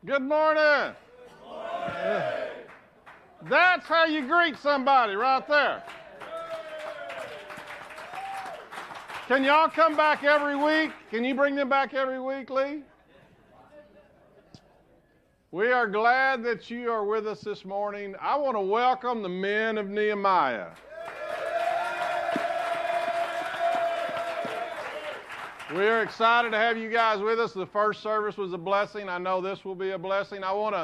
Good morning. That's how you greet somebody right there. Can y'all come back every week? Can you bring them back every week, Lee? We are glad that you are with us this morning. I want to welcome the men of Nehemiah. We are excited to have you guys with us. The first service was a blessing. I know this will be a blessing. I want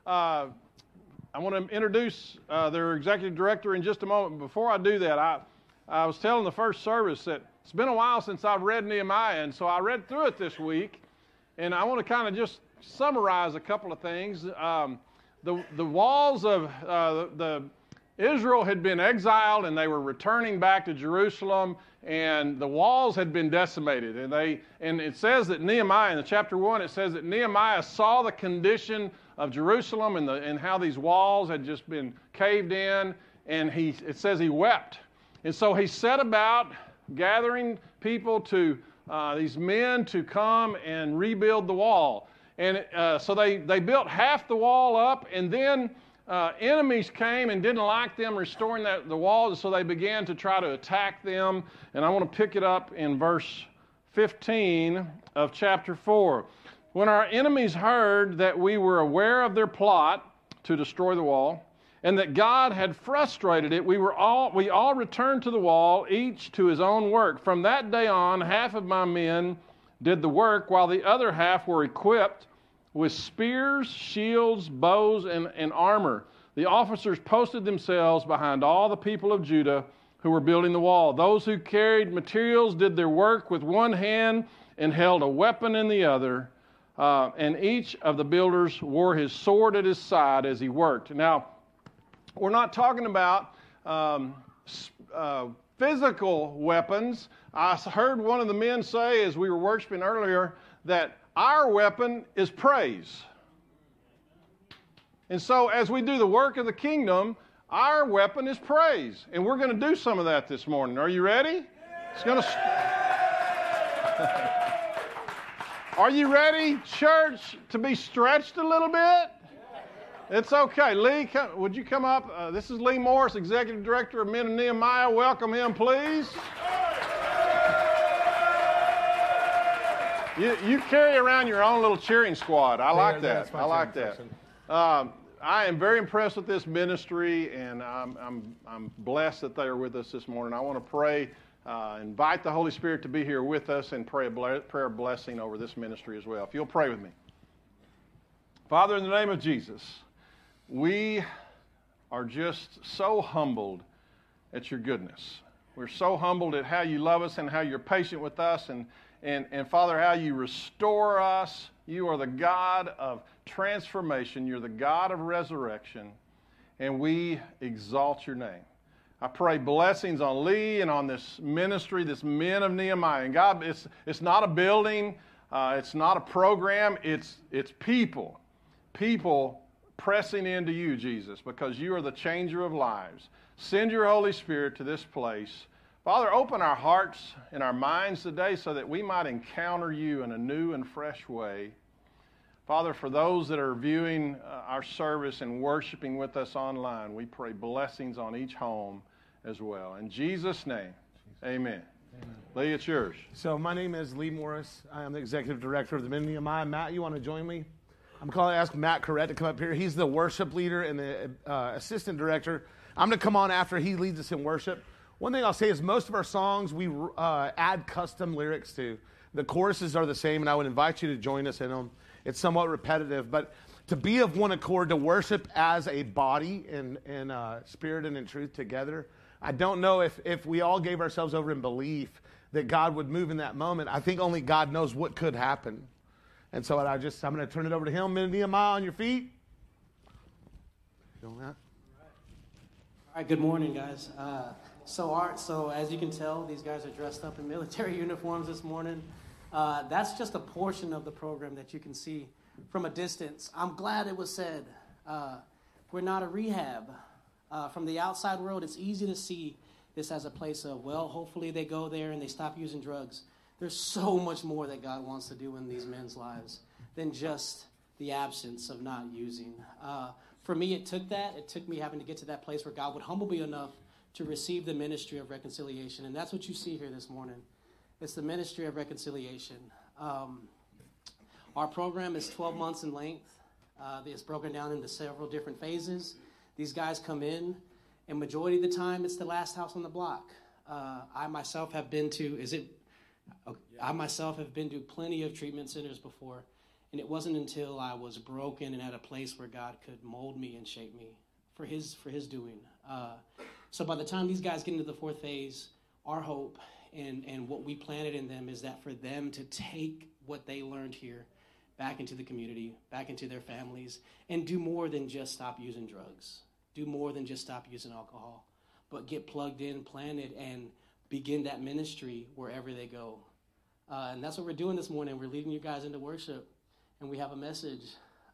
to introduce their executive director in just a moment. Before I do that, I was telling the first service that it's been a while since I've read Nehemiah, and so I read through it this week, and I want to kind of just summarize a couple of things. The walls of Israel had been exiled, and they were returning back to Jerusalem, and the walls had been decimated. And it says that Nehemiah, in the chapter 1, it says that Nehemiah saw the condition of Jerusalem and how these walls had just been caved in, and it says he wept. And so he set about gathering people these men to come and rebuild the wall. And so they built half the wall up, and then enemies came and didn't like them restoring the walls, so they began to try to attack them. And I want to pick it up in verse 15 of chapter 4. When our enemies heard that we were aware of their plot to destroy the wall, and that God had frustrated it, we all returned to the wall, each to his own work. From that day on, half of my men did the work, while the other half were equipped with spears, shields, bows, and armor. The officers posted themselves behind all the people of Judah who were building the wall. Those who carried materials did their work with one hand and held a weapon in the other, and each of the builders wore his sword at his side as he worked. Now, we're not talking about physical weapons. I heard one of the men say, as we were worshiping earlier, that our weapon is praise. And so as we do the work of the kingdom, our weapon is praise. And we're going to do some of that this morning. Are you ready? It's going to... Are you ready, church, to be stretched a little bit? It's okay. Lee, would you come up? This is Lee Morris, Executive Director of Men of Nehemiah. Welcome him, please. You carry around your own little cheering squad. I like that. I like that. I am very impressed with this ministry, and I'm blessed that they are with us this morning. I want to pray, invite the Holy Spirit to be here with us, and pray a prayer of blessing over this ministry as well. If you'll pray with me. Father, in the name of Jesus, we are just so humbled at your goodness. We're so humbled at how you love us and how you're patient with us, and Father, how you restore us. You are the God of transformation. You're the God of resurrection, and we exalt your name. I pray blessings on Lee and on this ministry, this Men of Nehemiah. And God, it's not a building, it's not a program, it's people. People pressing into you, Jesus, because you are the changer of lives. Send your Holy Spirit to this place. Father, open our hearts and our minds today so that we might encounter you in a new and fresh way. Father, for those that are viewing our service and worshiping with us online, we pray blessings on each home as well. In Jesus' name, amen. Amen. Lee, it's yours. So my name is Lee Morris. I am the Executive Director of the Men of Nehemiah. Matt, you want to join me? I'm going to ask Matt Corrett to come up here. He's the worship leader and the assistant director. I'm going to come on after he leads us in worship. One thing I'll say is most of our songs we add custom lyrics to. The choruses are the same, and I would invite you to join us in them. It's somewhat repetitive, but to be of one accord, to worship as a body in spirit and in truth together, I don't know if we all gave ourselves over in belief that God would move in that moment. I think only God knows what could happen. And so I'm going to turn it over to him. Men of Nehemiah, on your feet. Doing that? All right, good morning, guys. So as you can tell, these guys are dressed up in military uniforms this morning. That's just a portion of the program that you can see from a distance. I'm glad it was said. We're not a rehab. From the outside world, it's easy to see this as a place of, well, hopefully they go there and they stop using drugs. There's so much more that God wants to do in these men's lives than just the absence of not using. For me, it took that. It took me having to get to that place where God would humble me enough to receive the ministry of reconciliation. And that's what you see here this morning. It's the ministry of reconciliation. Our program is 12 months in length. It's broken down into several different phases. These guys come in, and majority of the time, it's the last house on the block. I myself have been to plenty of treatment centers before, and it wasn't until I was broken and at a place where God could mold me and shape me for His doing. So by the time these guys get into the fourth phase, our hope and what we planted in them is that for them to take what they learned here back into the community, back into their families, and do more than just stop using drugs, do more than just stop using alcohol, but get plugged in, planted, and begin that ministry wherever they go. And that's what we're doing this morning. We're leading you guys into worship, and we have a message.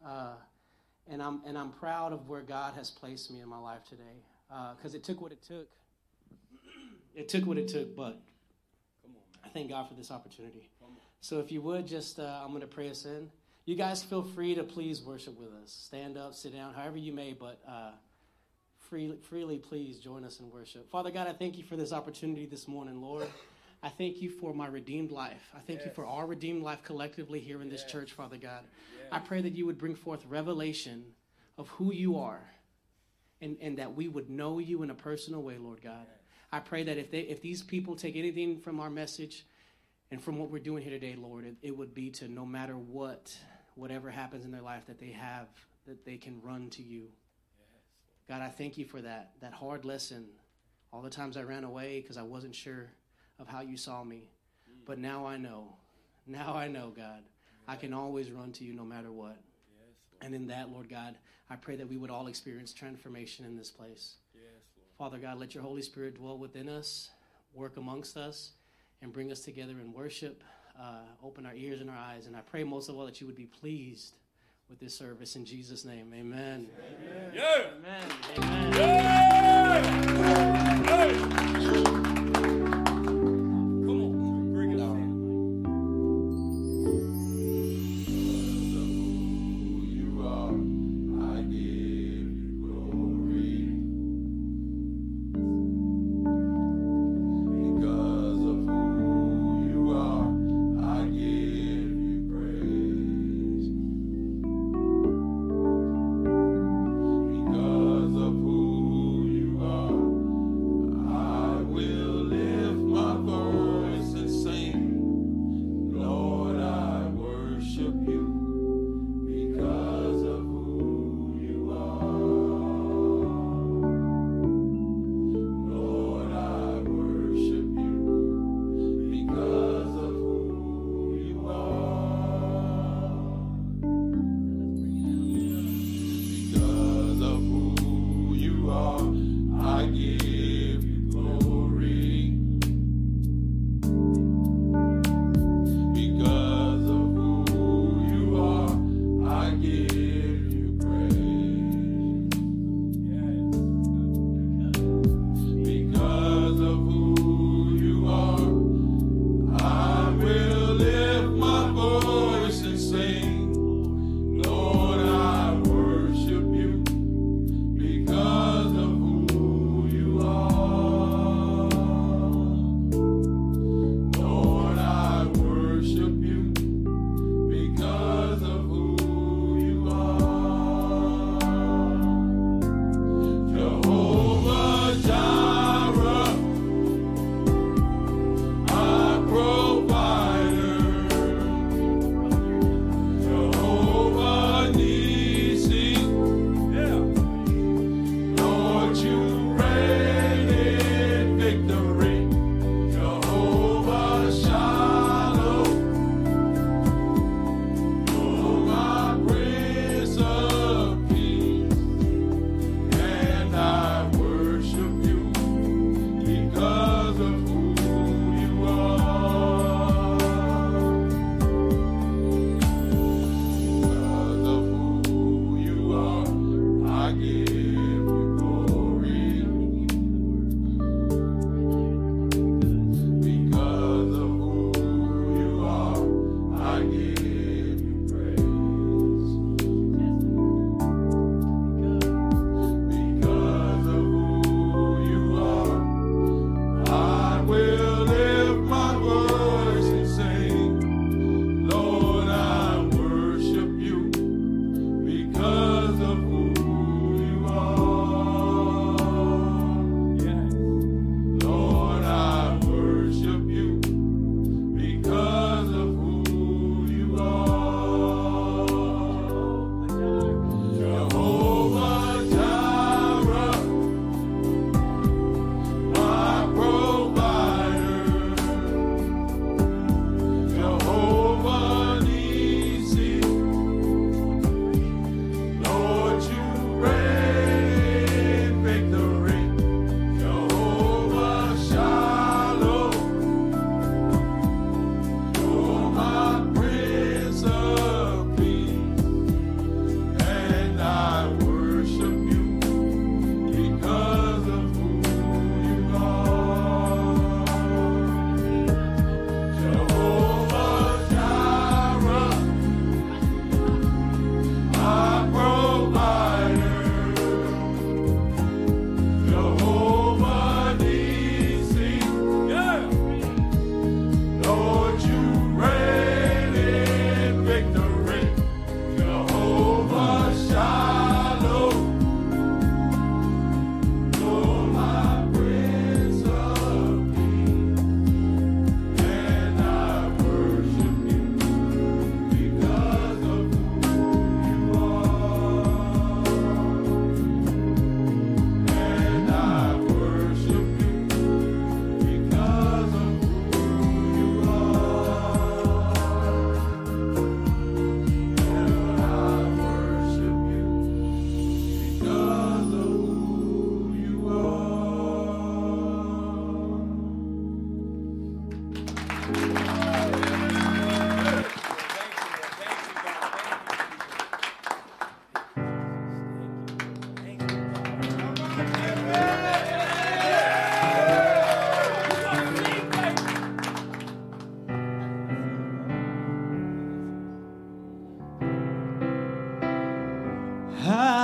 And I'm proud of where God has placed me in my life today, because it took what it took. It took what it took, but I thank God for this opportunity. So if you would, just I'm going to pray us in. You guys feel free to please worship with us. Stand up, sit down, however you may, but freely please join us in worship. Father God, I thank you for this opportunity this morning, Lord. I thank you for my redeemed life. I thank you for our redeemed life collectively here in this church, Father God. I pray that you would bring forth revelation of who you are and that we would know you in a personal way, Lord God. I pray that if these people take anything from our message and from what we're doing here today, Lord, it would be to no matter whatever happens in their life that they can run to you. God, I thank you for that hard lesson. All the times I ran away because I wasn't sure of how you saw me. But now I know. Now I know, God. I can always run to you no matter what. And in that, Lord God, I pray that we would all experience transformation in this place. Father God, let your Holy Spirit dwell within us, work amongst us, and bring us together in worship. Open our ears and our eyes. And I pray most of all that you would be pleased with this service. In Jesus' name, amen. Amen. Yeah. Amen. Amen. Yeah. Will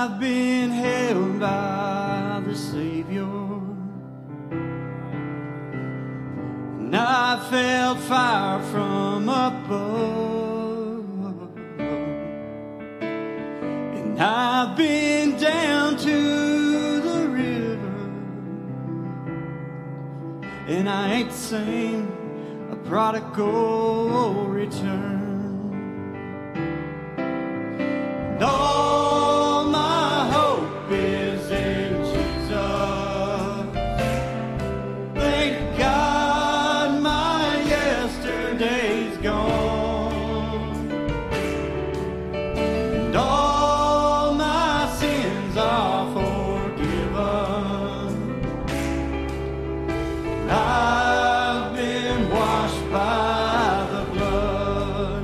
I've been held by the Savior, and I felt fire from above, and I've been down to the river, and I ain't the same, a prodigal return. And all my hope is in Jesus. Thank God my yesterday's gone, and all my sins are forgiven. I've been washed by the blood.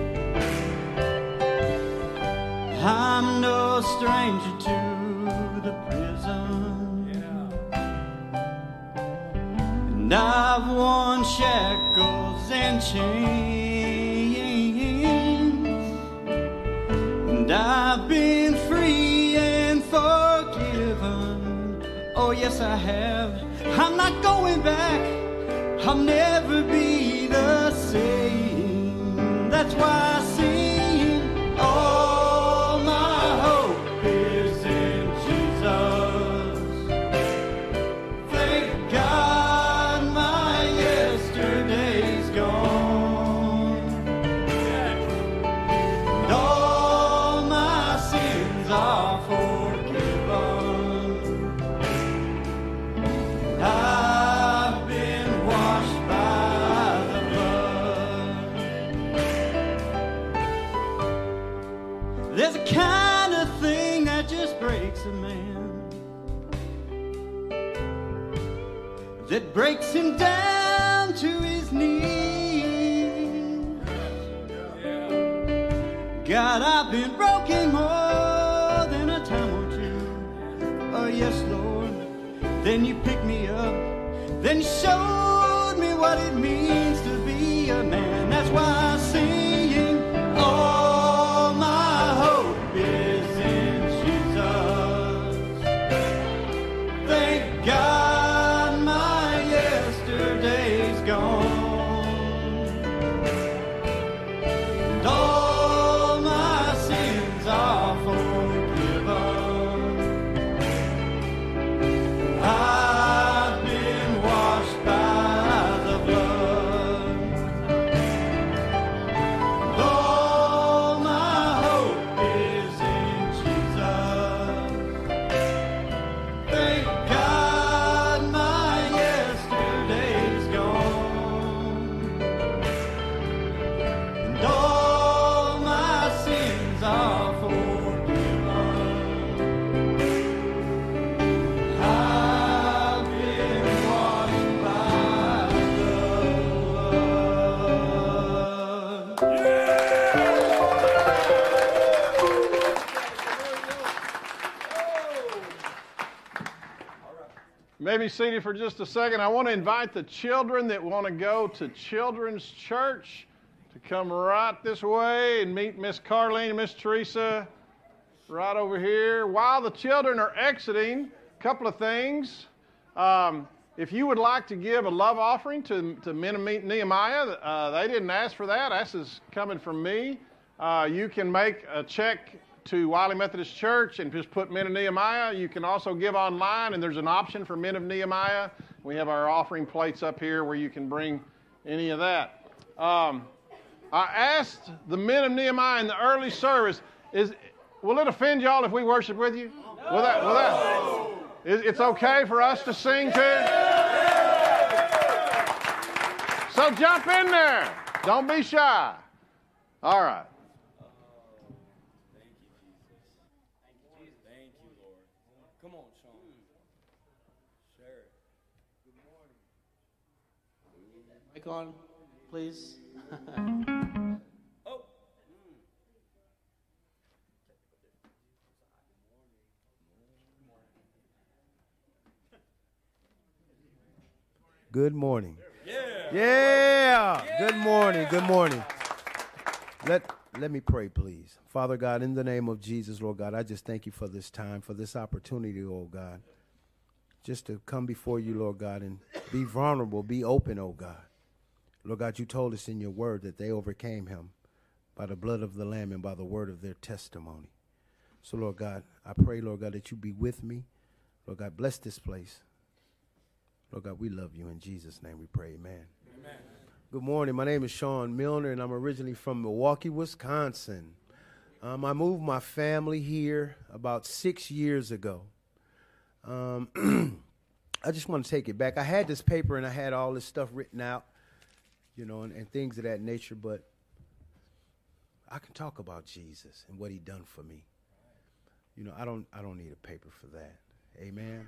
I'm no stranger to the prison, and I've worn shackles and chains, and I've been free and forgiven. Oh yes, I have. I'm not going back. I'll never be the same. That's why I sing. All my hope is in Jesus. Thank God my yesterday's gone, and all my sins are forgiven. I've been washed by the blood. There's a kind of thing that just breaks a man, that breaks him down to his knees. God, I've been broken more than a time or two. Oh yes, Lord. Then you picked me up, then you showed me what it means to be a man. That's why I sing. All my hope is in Jesus. Thank God my yesterday's gone, and all my sins are forgiven. I've been washed by the blood. All my hope is in Jesus. Thank God my yesterday's gone, and all my sins are forgiven. I've been washed by the blood. Maybe seated for just a second. I want to invite the children that want to go to Children's Church to come right this way and meet Miss Carlene and Miss Teresa right over here. While the children are exiting, a couple of things. If you would like to give a love offering to Men of Nehemiah, they didn't ask for that. This is coming from me. You can make a check to Wiley Methodist Church and just put Men of Nehemiah. You can also give online, and there's an option for Men of Nehemiah. We have our offering plates up here where you can bring any of that. I asked the Men of Nehemiah in the early service, will it offend y'all if we worship with you? No. It's okay for us to sing too? So jump in there. Don't be shy. All right. Mic on, please. Good morning. Yeah. Good morning. Good morning. Let me pray, please. Father God, in the name of Jesus, Lord God, I just thank you for this time, for this opportunity, oh God, just to come before you, Lord God, and be vulnerable, be open, oh God. Lord God, you told us in your word that they overcame him by the blood of the Lamb and by the word of their testimony. So, Lord God, I pray, Lord God, that you be with me. Lord God, bless this place. Lord God, we love you. In Jesus' name we pray, amen. Amen. Good morning. My name is Sean Milner, and I'm originally from Milwaukee, Wisconsin. I moved my family here about 6 years ago. I just want to take it back. I had this paper, and I had all this stuff written out, you know, and things of that nature, but I can talk about Jesus and what he done for me. You know, I don't need a paper for that. Amen.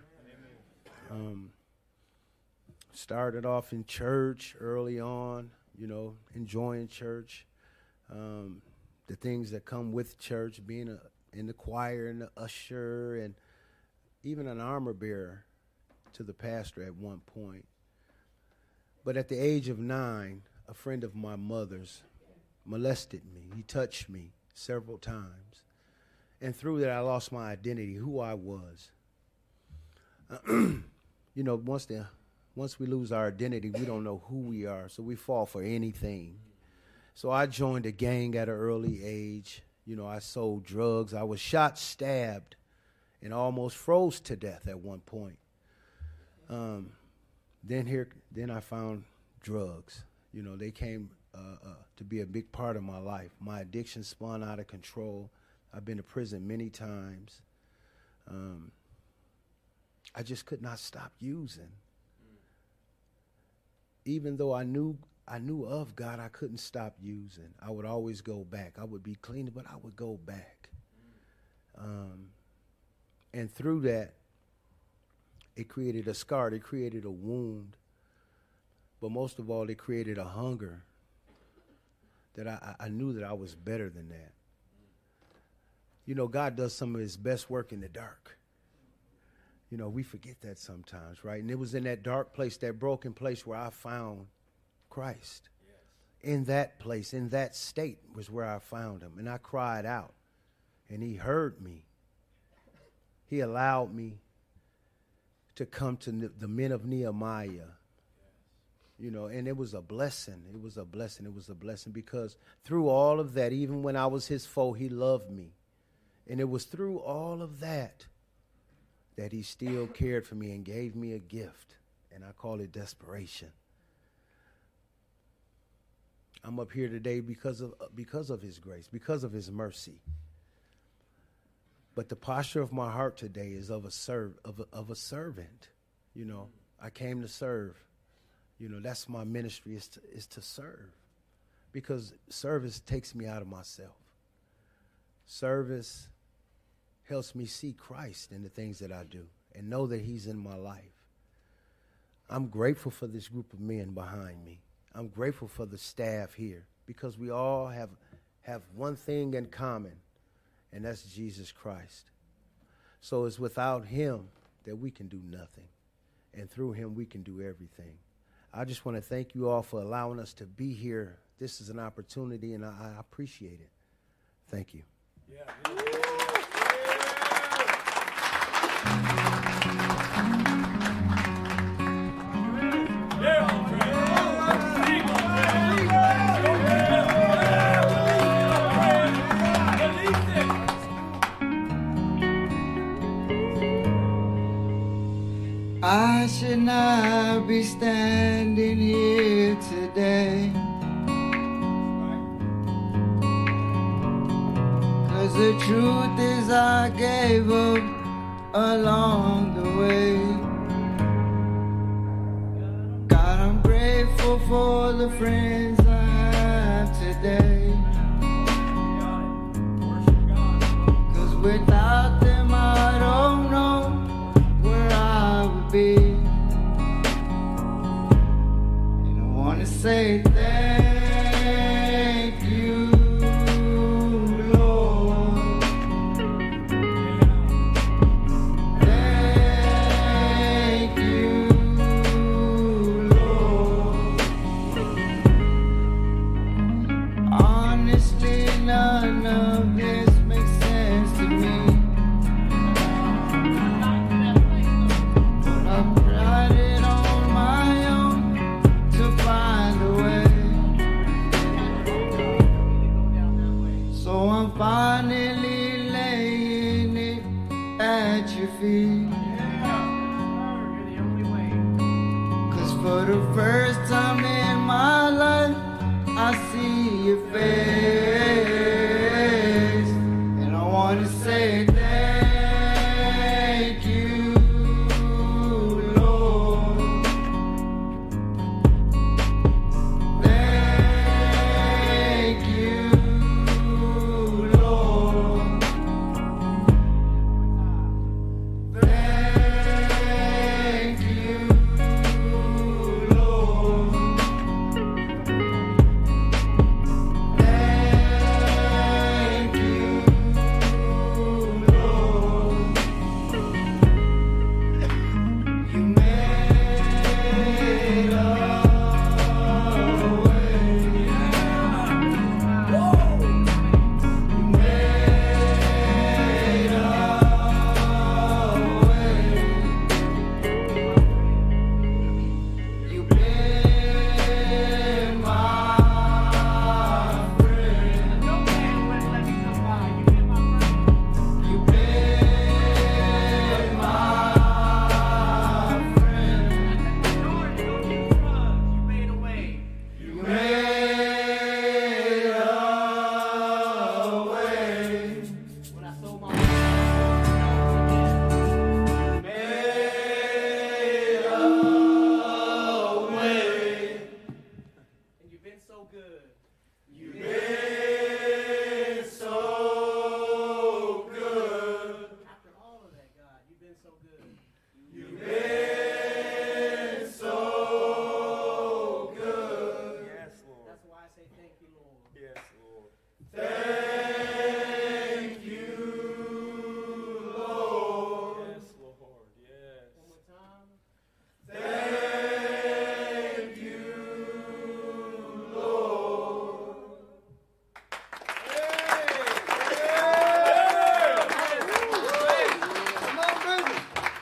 Started off in church early on, you know, enjoying church, the things that come with church, being in the choir and the usher and even an armor bearer to the pastor at one point. But at the age of 9, a friend of my mother's molested me. He touched me several times. And through that, I lost my identity, who I was. You know, once we lose our identity, we don't know who we are, so we fall for anything. So I joined a gang at an early age. You know, I sold drugs. I was shot, stabbed, and almost froze to death at one point. Then I found drugs. You know, they came to be a big part of my life. My addiction spun out of control. I've been to prison many times. I just could not stop using. Even though I knew of God, I couldn't stop using. I would always go back. I would be clean, but I would go back. And through that, it created a scar. It created a wound. But most of all, it created a hunger that I knew that I was better than that. You know, God does some of his best work in the dark. You know, we forget that sometimes, right? And it was in that dark place, that broken place, where I found Christ. Yes. In that place, in that state was where I found him. And I cried out, and he heard me. He allowed me to come to the men of Nehemiah. Yes. You know, and it was a blessing. It was a blessing. It was a blessing because through all of that, even when I was his foe, he loved me. And it was through all of that that he still cared for me and gave me a gift. And I call it desperation. I'm up here today because of his grace, because of his mercy. But the posture of my heart today is of a servant. You know, I came to serve. You know, that's my ministry, is to serve. Because service takes me out of myself. Service helps me see Christ in the things that I do and know that he's in my life. I'm grateful for this group of men behind me. I'm grateful for the staff here because we all have one thing in common, and that's Jesus Christ. So it's without him that we can do nothing, and through him we can do everything. I just want to thank you all for allowing us to be here. This is an opportunity, and I appreciate it. Thank you. Yeah. I should not be standing here today, 'cause the truth is I gave up along the way. God, I'm grateful for the friends I have today, 'cause without them I don't know where I would be. And I want to say thank you, Lord. Thank you, Lord. Honestly, now your feet. Cause for the first time in my life, I see your face. And I want to say thank you, Lord. Thank you, Lord. Thank you, Lord. Thank you, Lord. You made a way. You made a way. You've been my friend. You've been my friend. You made a way. When I sold my made a way. And you've been so good. You've been so good. After all of that, God, you've been so good. You've been so good. Yes, Lord. That's why I say thank you, Lord. Yes, Lord. Thank you, Lord. Yes, Lord. Yes. One more time. Thank you, Lord. Come on, baby.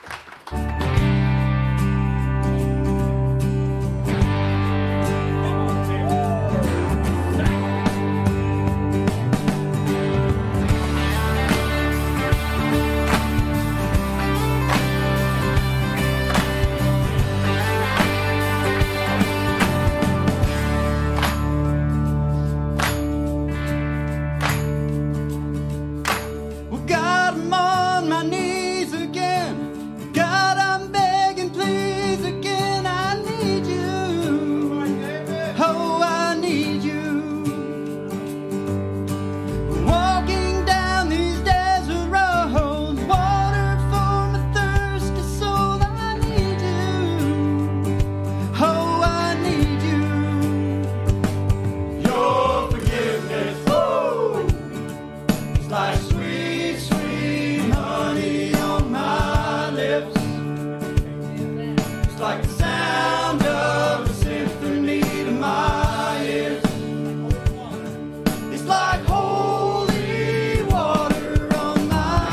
Well, God, I'm on my knees again. God, I'm begging, please again. I need you. Oh, I need you. Walking down these desert roads, water for my thirsty soul. I need you. Oh, I need you. Your forgiveness, it's like sweet, sweet honey on my lips. It's like the sound of a symphony to my ears. It's like holy water on my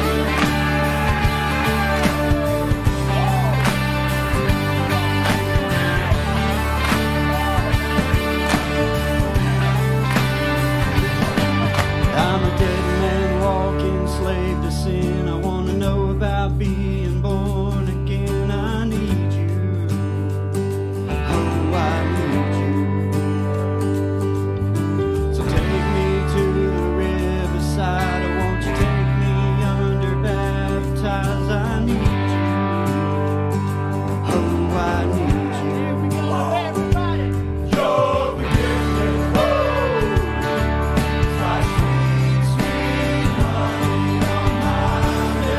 I'm a dead man walking, slave to sin. I want to know about being born again. I need you. Oh, I need you. So take me to the riverside. I want you to take me under, baptize. I need you. Oh, I need you. Here we go, everybody. Your forgiveness. It's like sweet, sweet honey on my lips.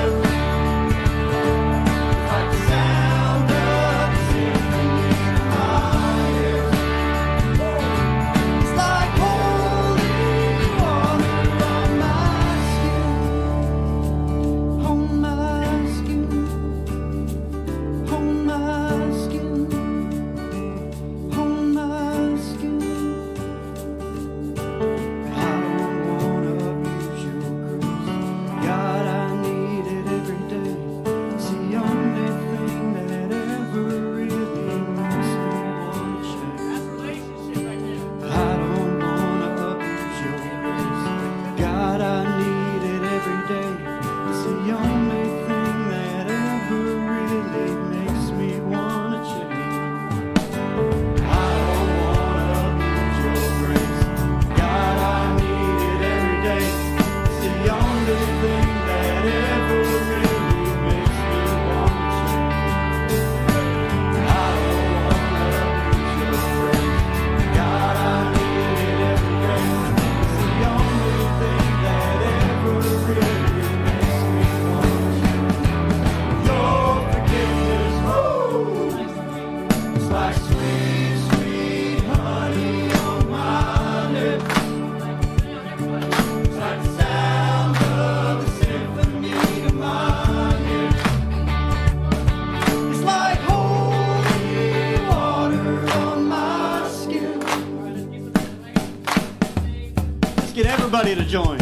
you to join.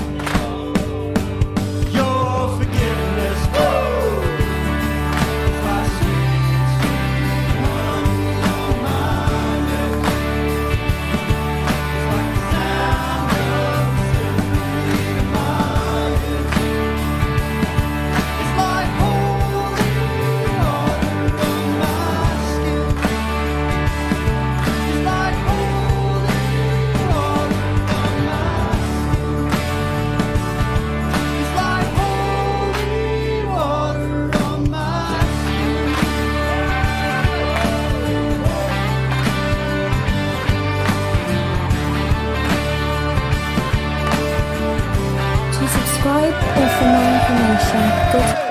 Your forgiveness, woo, is my sweet, sweet honey on my lips. It's like the sound of symphony in my ears. It's like holy water on my skin. It's like holy water on my skin. It's like holy water on my skin. To subscribe or for more information, go to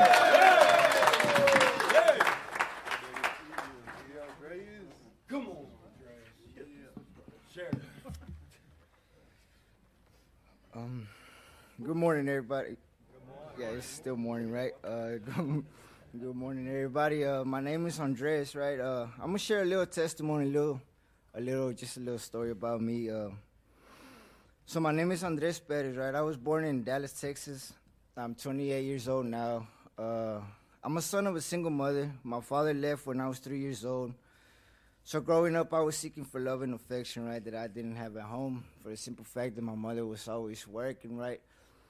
Good morning, everybody. Yeah, it's still morning, right? Good morning, everybody. My name is Andres, right? I'm gonna share a little testimony, just a little story about me. So my name is Andres Perez, right? I was born in Dallas, Texas. I'm 28 years old now. I'm a son of a single mother. My father left when I was 3 years old. So growing up, I was seeking for love and affection, right, that I didn't have at home, for the simple fact that my mother was always working, right?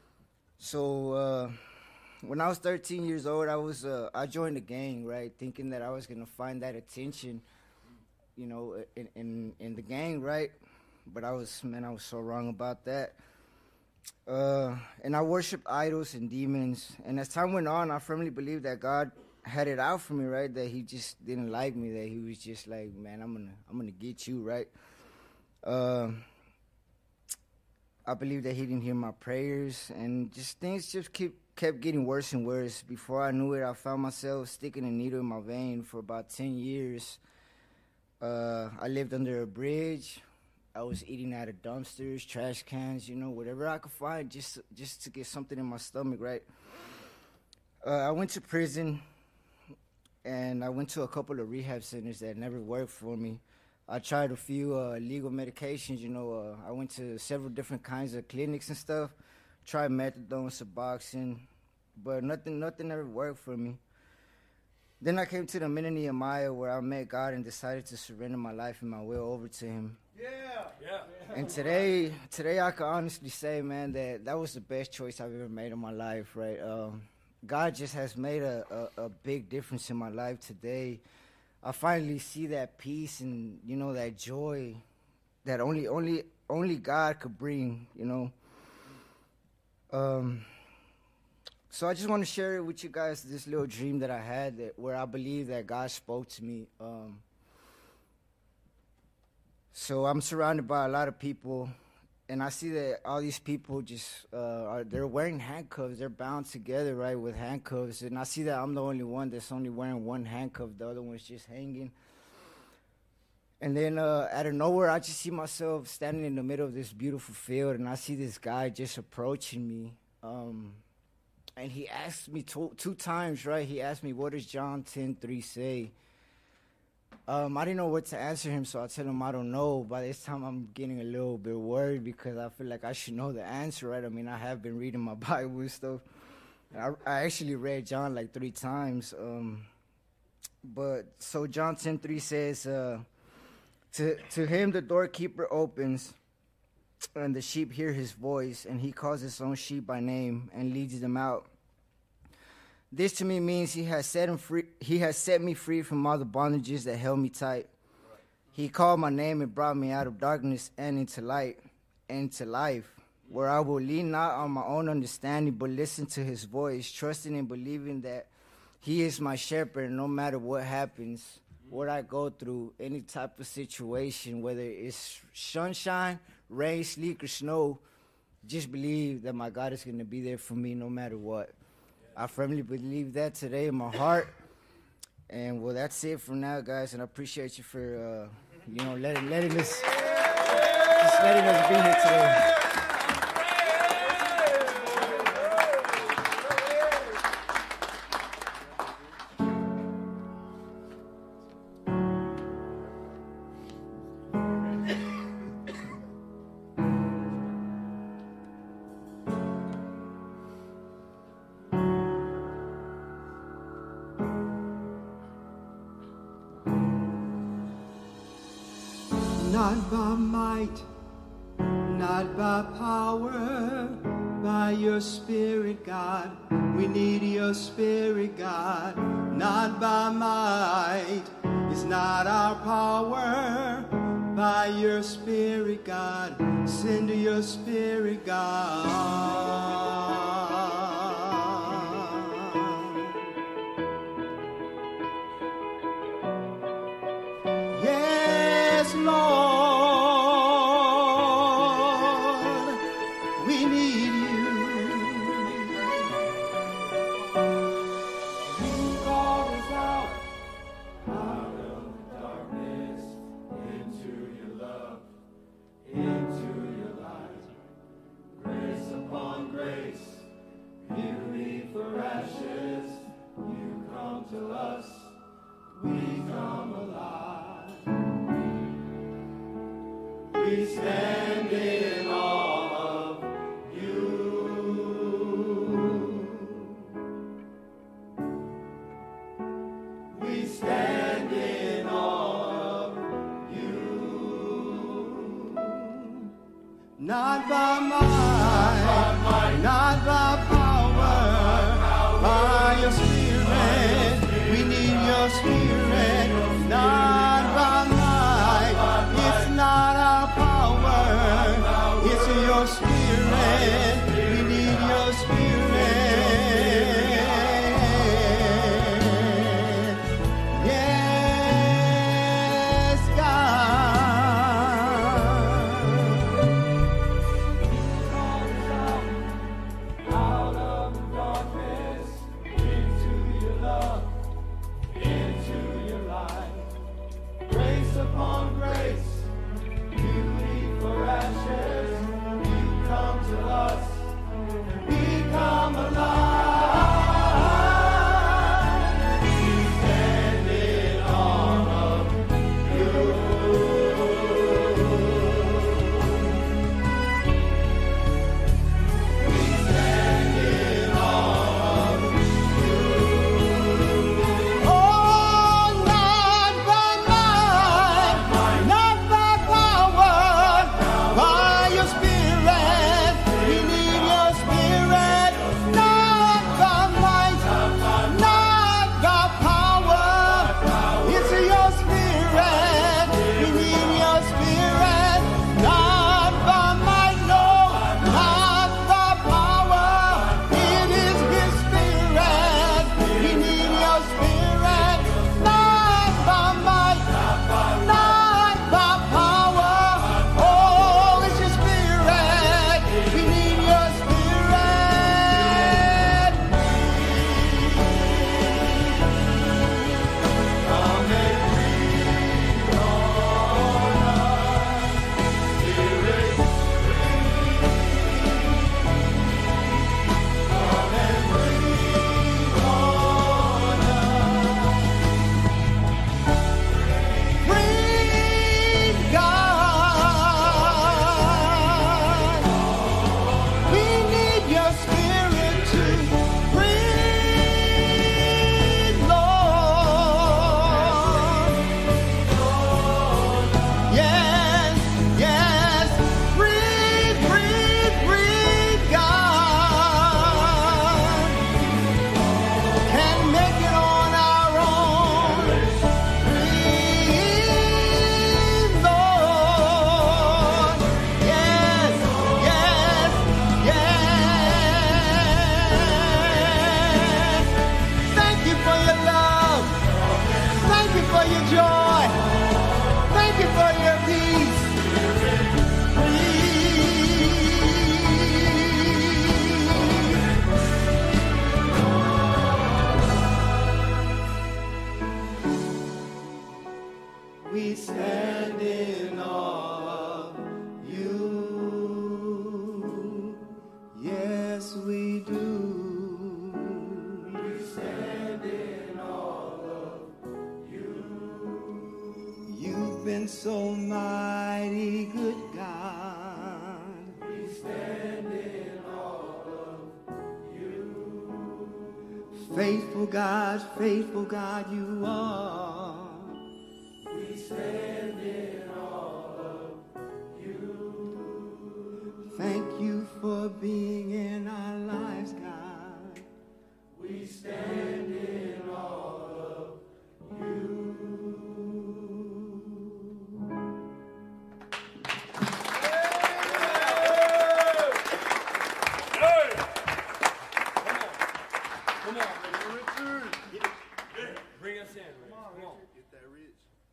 So when I was 13 years old, I joined the gang, right, thinking that I was gonna find that attention, you know, in the gang, right? But I was so wrong about that. And I worshiped idols and demons. And as time went on, I firmly believed that God had it out for me, right? That he just didn't like me, that he was just like, man, I'm gonna get you, right? I believe that he didn't hear my prayers, and just things just kept getting worse and worse. Before I knew it, I found myself sticking a needle in my vein for about 10 years. I lived under a bridge. I was eating out of dumpsters, trash cans, you know, whatever I could find just to get something in my stomach, right? I went to prison, and I went to a couple of rehab centers that never worked for me. I tried a few legal medications, you know. I went to several different kinds of clinics and stuff. Tried methadone, Suboxone, but nothing ever worked for me. Then I came to the Men of Nehemiah, where I met God and decided to surrender my life and my will over to him. And today I can honestly say, man, that was the best choice I've ever made in my life, right? God just has made a big difference in my life today. I finally see that peace and, you know, that joy that only God could bring, you know. So I just want to share with you guys this little dream that I had, where I believe that God spoke to me. So I'm surrounded by a lot of people, and I see that all these people they're wearing handcuffs. They're bound together, right, with handcuffs. And I see that I'm the only one that's only wearing one handcuff. The other one's just hanging. And then out of nowhere, I just see myself standing in the middle of this beautiful field, and I see this guy just approaching me. And he asked me two times, right? He asked me, what does John 10:3 say? I didn't know what to answer him, so I tell him I don't know. By this time, I'm getting a little bit worried because I feel like I should know the answer, right? I mean, I have been reading my Bible and stuff. I actually read John like 3 times. But so John 10:3 says, to him the doorkeeper opens, and the sheep hear his voice, and he calls his own sheep by name and leads them out. This to me means he has set him free. He has set me free from all the bondages that held me tight. He called my name and brought me out of darkness and into light, and to life, where I will lean not on my own understanding, but listen to his voice, trusting and believing that he is my shepherd. No matter what happens, what I go through, any type of situation, whether it's sunshine, rain, sleet, or snow, just believe that my God is going to be there for me no matter what. I firmly believe that today in my heart. And, well, that's it for now, guys. And I appreciate you for, letting us be here today. not by might, not by power, by your Spirit, God. We need your Spirit, God. Not by might, it's not our power, by your Spirit, God. Send your Spirit, God. Yes, Lord, we need you. You called us out of the darkness into your love, into your light. Grace upon grace, beauty for ashes. You come to us, we come alive. We stand in awe of you. We stand in awe of you. Not by might, not by power, by your Spirit. We need your Spirit. Not by might, it's not our power, it's your Spirit. We need your Spirit. Yes, God. Out of the darkness into your love, into your light. Grace upon grace, beauty for ashes. You come to us, we come alive. We stand in awe of you. We stand in awe of you. Oh, not by might, not by power, by your Spirit. We need your Spirit. Not by might, not by power. It's your Spirit. We need your Spirit. Not by might, no, not by power. It is His Spirit. We need your Spirit. Not by might, not by power. Oh, it's your Spirit. We need your Spirit. Come and breathe on us, Spirit. Come and breathe on us. Breathe, God. We need your Spirit to breathe, Lord. Yes, yes. Breathe, breathe, breathe, God. Can't make it on our own. Breathe, Lord. Yes, yes, yes. Thank you for your love. Thank you for your joy. Thank you for your peace. Breathe. We stand in awe of you. Yes, we do. We stand in awe of you. You've been so mighty good, God. We stand in awe of you. Faithful God, you are. We stand in awe of for being in our lives, God. We stand in awe of you. Come on, Richard. Bring us in. Come on. Get that rich.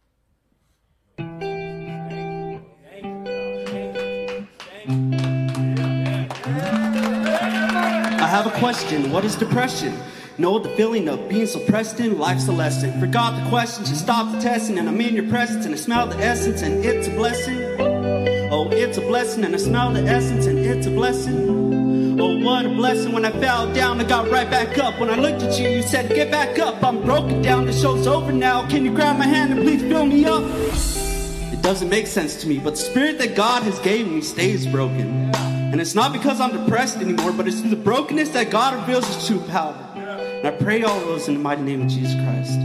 I have a question. What is depression? Know the feeling of being suppressed in life's a lesson. Forgot the questions and stopped the testing, and I'm in your presence and I smell the essence and it's a blessing. Oh, it's a blessing and I smell the essence and it's a blessing. Oh, what a blessing. When I fell down, I got right back up. When I looked at you, you said, get back up. I'm broken down, the show's over now. Can you grab my hand and please fill me up? It doesn't make sense to me, but the spirit that God has gave me stays broken. And it's not because I'm depressed anymore, but it's through the brokenness that God reveals His true power. And I pray all those in the mighty name of Jesus Christ.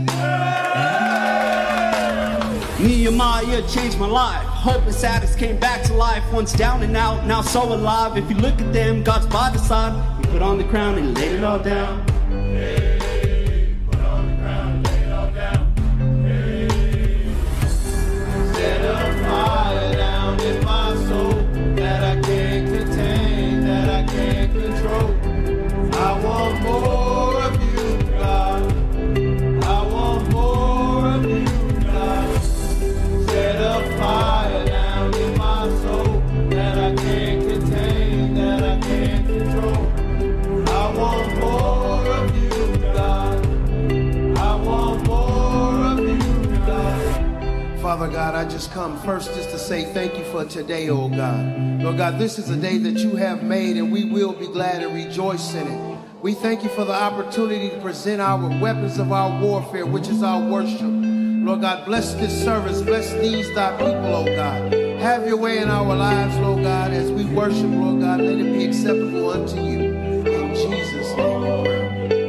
Nehemiah changed my life. Hope and sadness came back to life. Once down and out, now so alive. If you look at them, God's by the side. He put on the crown and laid it all down. Hey, put on the crown and lay it all down. Hey, set a fire down in my soul that I can't contain, that I can't control. I want more of you, God. I want more of you, God. Set a fire down in my soul that I can't contain, that I can't control. I want more of you, God. I want more of you, God. Father God, I just come first just to say thank you for today, oh God. Lord God, this is a day that you have made and we will be glad and rejoice in it. We thank you for the opportunity to present our weapons of our warfare, which is our worship. Lord God, bless this service, bless these thy people, oh God. Have your way in our lives, Lord God, as we worship, Lord God, let it be acceptable unto you. In Jesus' name we pray.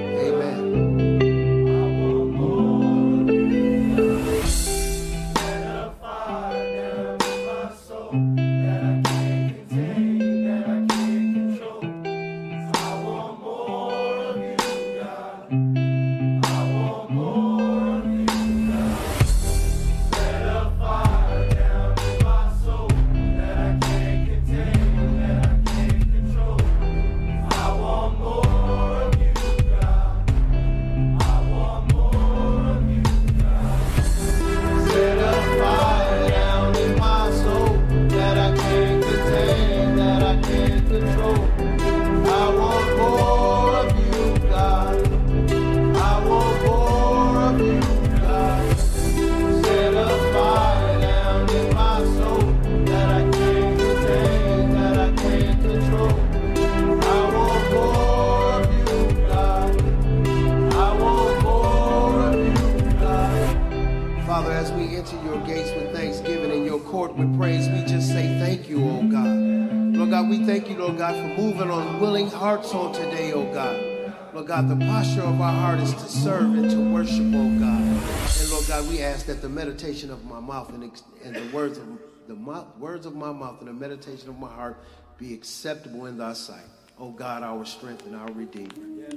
On today, oh God. Lord God, the posture of our heart is to serve and to worship, oh God. And Lord God, we ask that the meditation of my mouth and the words of my mouth and the meditation of my heart be acceptable in thy sight. Oh God, our strength and our Redeemer. Yes.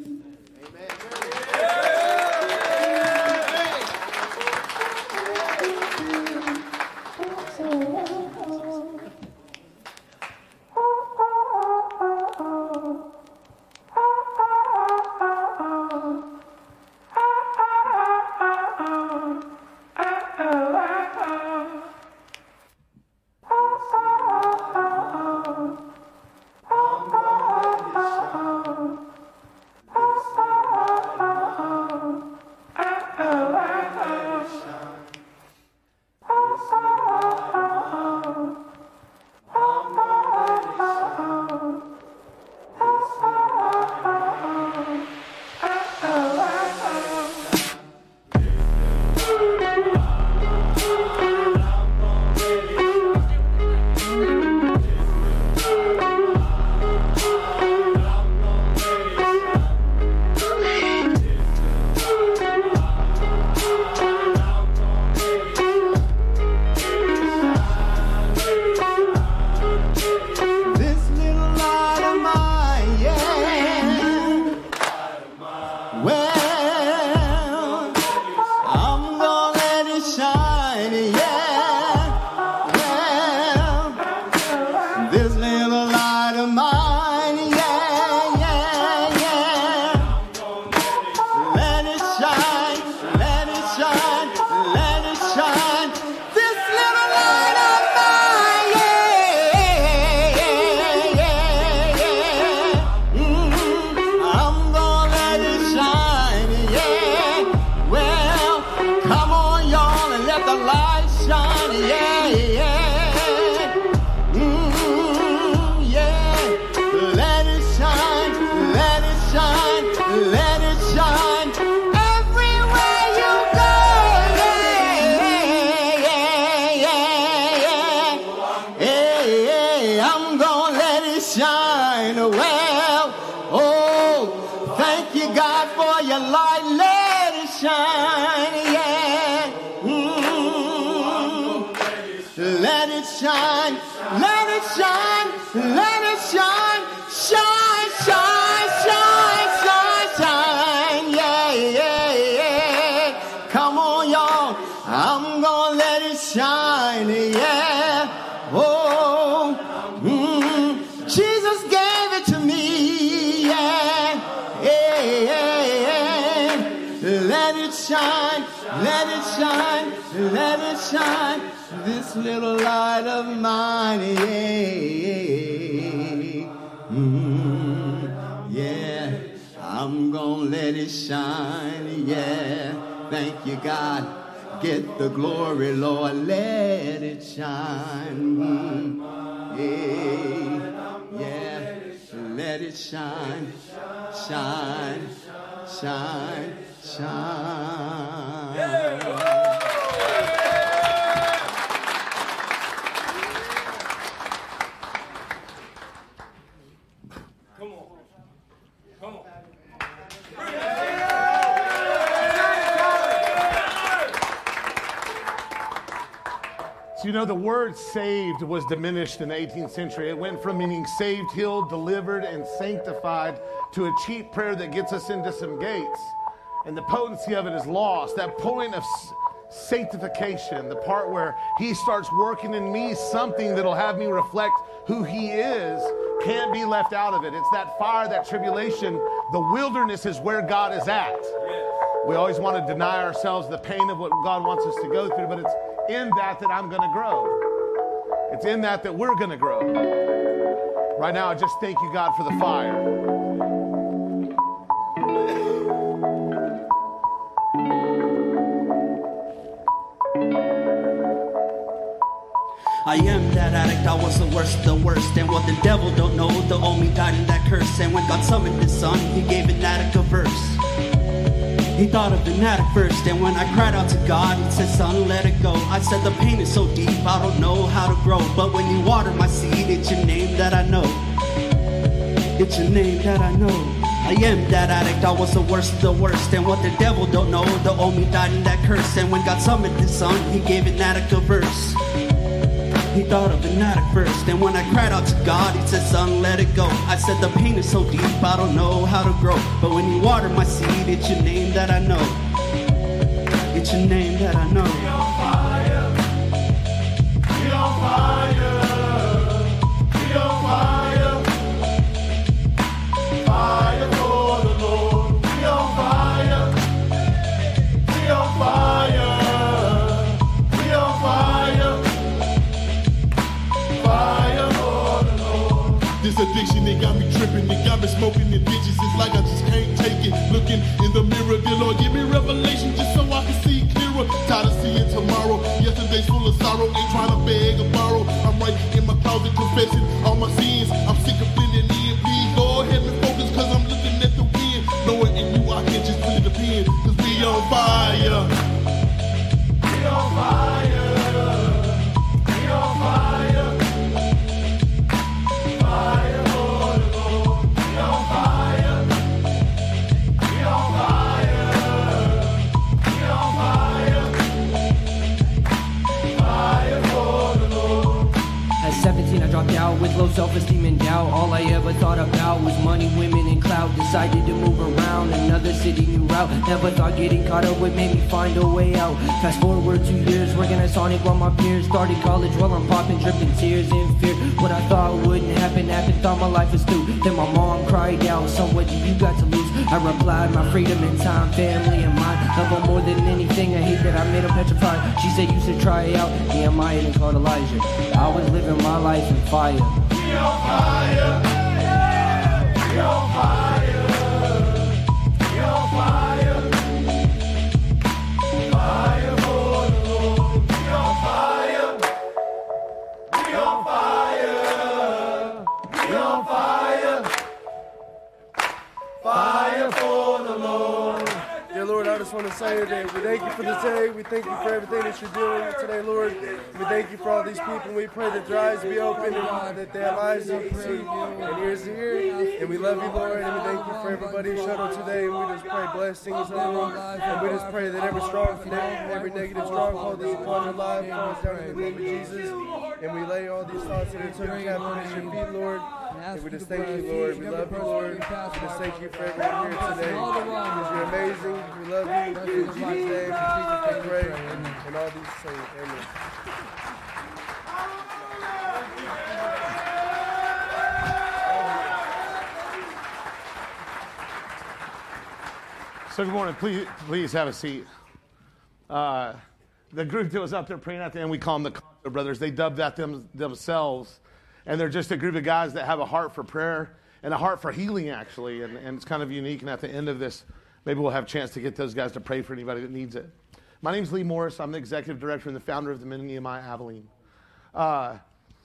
Amen. This Well, I'm gonna let it shine, yeah. Well, this little light of mine, yeah, yeah, yeah. Let it shine, let it shine, let it shine. This little light of mine, yeah, yeah, yeah, yeah. I'm gonna let it shine, yeah. Well, come on, y'all, and let the light shine, yeah, yeah. Yeah. Let it shine, let it shine, let it shine. Everywhere you go, yeah, yeah, yeah, yeah. Hey, I'm gonna let it shine. Well, oh, thank you, God, for your light. Let it shine, yeah. Let it shine, let it shine, let it shine. Shine, shine, shine, shine, shine, yeah, yeah, yeah. Come on, y'all, I'm gonna let it shine, yeah. Oh, Jesus gave it to me, yeah, yeah, yeah. Let it shine, let it shine, let it shine. This little light of mine, yeah, I'm gonna let it shine, yeah. Thank you, God. Get the glory, Lord. Let it shine, yeah. Let it shine, shine, shine, shine. So, you know, the word saved was diminished in the 18th century. It went from meaning saved, healed, delivered, and sanctified to a cheap prayer that gets us into some gates. And the potency of it is lost. That point of sanctification, the part where he starts working in me something that'll have me reflect who he is, can't be left out of it. It's that fire, that tribulation. The wilderness is where God is at. We always want to deny ourselves the pain of what God wants us to go through, but it's in that I'm going to grow. It's in that we're going to grow. Right now, I just thank you, God, for the fire. I am that addict, I was the worst of the worst. And what the devil don't know, the old me died in that curse. And when God summoned his son, he gave an addict a verse. He thought of an addict first, and when I cried out to God, he said, son, let it go. I said, the pain is so deep, I don't know how to grow. But when you water my seed, it's your name that I know. It's your name that I know. I am that addict, I was the worst of the worst. And what the devil don't know, the old me died in that curse. And when God summoned his son, he gave an addict a verse. He thought of an addict first, and when I cried out to God, he said, son, let it go. I said, the pain is so deep, I don't know how to grow. But when you water my seed, it's your name that I know. It's your name that I know. We on fire. We on fire. We on fire. Fire for the Lord. We on fire. We on fire. We on fire. This addiction, it got me tripping, it got me smoking in ditches. It's like I just can't take it. Looking in the mirror, dear Lord, give me revelation just so I can see clearer. Tired of seeing tomorrow. Yesterday's full of sorrow, ain't trying to beg or borrow. I'm right in my closet confessing all my sins. I'm sick of feeling in. Please, Lord, help me focus, cause I'm looking at the wind. Knowing in you I can just really depend, cause we on fire. We on fire. We on fire. At 17, I dropped out with low self-esteem and doubt. All I ever thought about was money, women, and clout. Decided to move around another city, new route. Never thought getting caught up would make me find a way out. Fast forward 2 years, working at Sonic while my peers started college. While I'm popping, dripping tears in fear. What I thought wouldn't happen, happened. Thought my life was through. Then my mom cried out, son, what do you got to lose? I replied, my freedom and time, family and mine. Love her more than anything. I hate that I made her petrified. She said you should try it out. Nehemiah and called Elijah. I was living my life in fire. We on fire. We on fire. We on fire. Fire for the Lord. We on fire. We on fire. We on fire. Fire for the Lord. Dear Lord, I just want to say that we thank you for this day. We thank you for everything that you're doing today, Lord. We thank you for all these people. We pray that their eyes be open and that their eyes be see and ears to hear. And we love you, Lord, and we thank you for everybody who showed up today. And we just pray blessings over them. And we just pray that every negative stronghold that's upon their life falls down in the name of Jesus. And we lay all these thoughts that are taken captive at your feet, Lord. And we just thank you, Lord. We love you, Lord. We just thank you for everyone here today. Because you're amazing. We love you. In Jesus' name, we pray. And all these things. Amen. So good morning. Please have a seat. The group that was up there praying at the end, we call them the Concho Brothers. They dubbed that themselves. And they're just a group of guys that have a heart for prayer and a heart for healing, actually. And it's kind of unique. And at the end of this, maybe we'll have a chance to get those guys to pray for anybody that needs it. My name's Lee Morris. I'm the executive director and the founder of the Men of Nehemiah Abilene. Where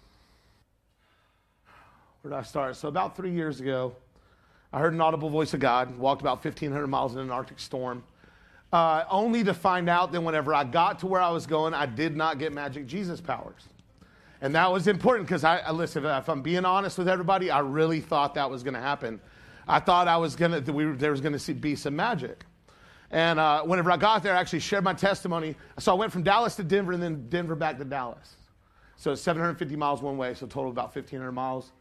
did I start? So about 3 years ago, I heard an audible voice of God, walked about 1,500 miles in an Arctic storm, only to find out that whenever I got to where I was going, I did not get magic Jesus powers. And that was important because listen, if I'm being honest with everybody, I really thought that was going to happen. I thought there was going to be some magic. And whenever I got there, I actually shared my testimony. So I went from Dallas to Denver and then Denver back to Dallas. So it's 750 miles one way, so total about 1,500 miles.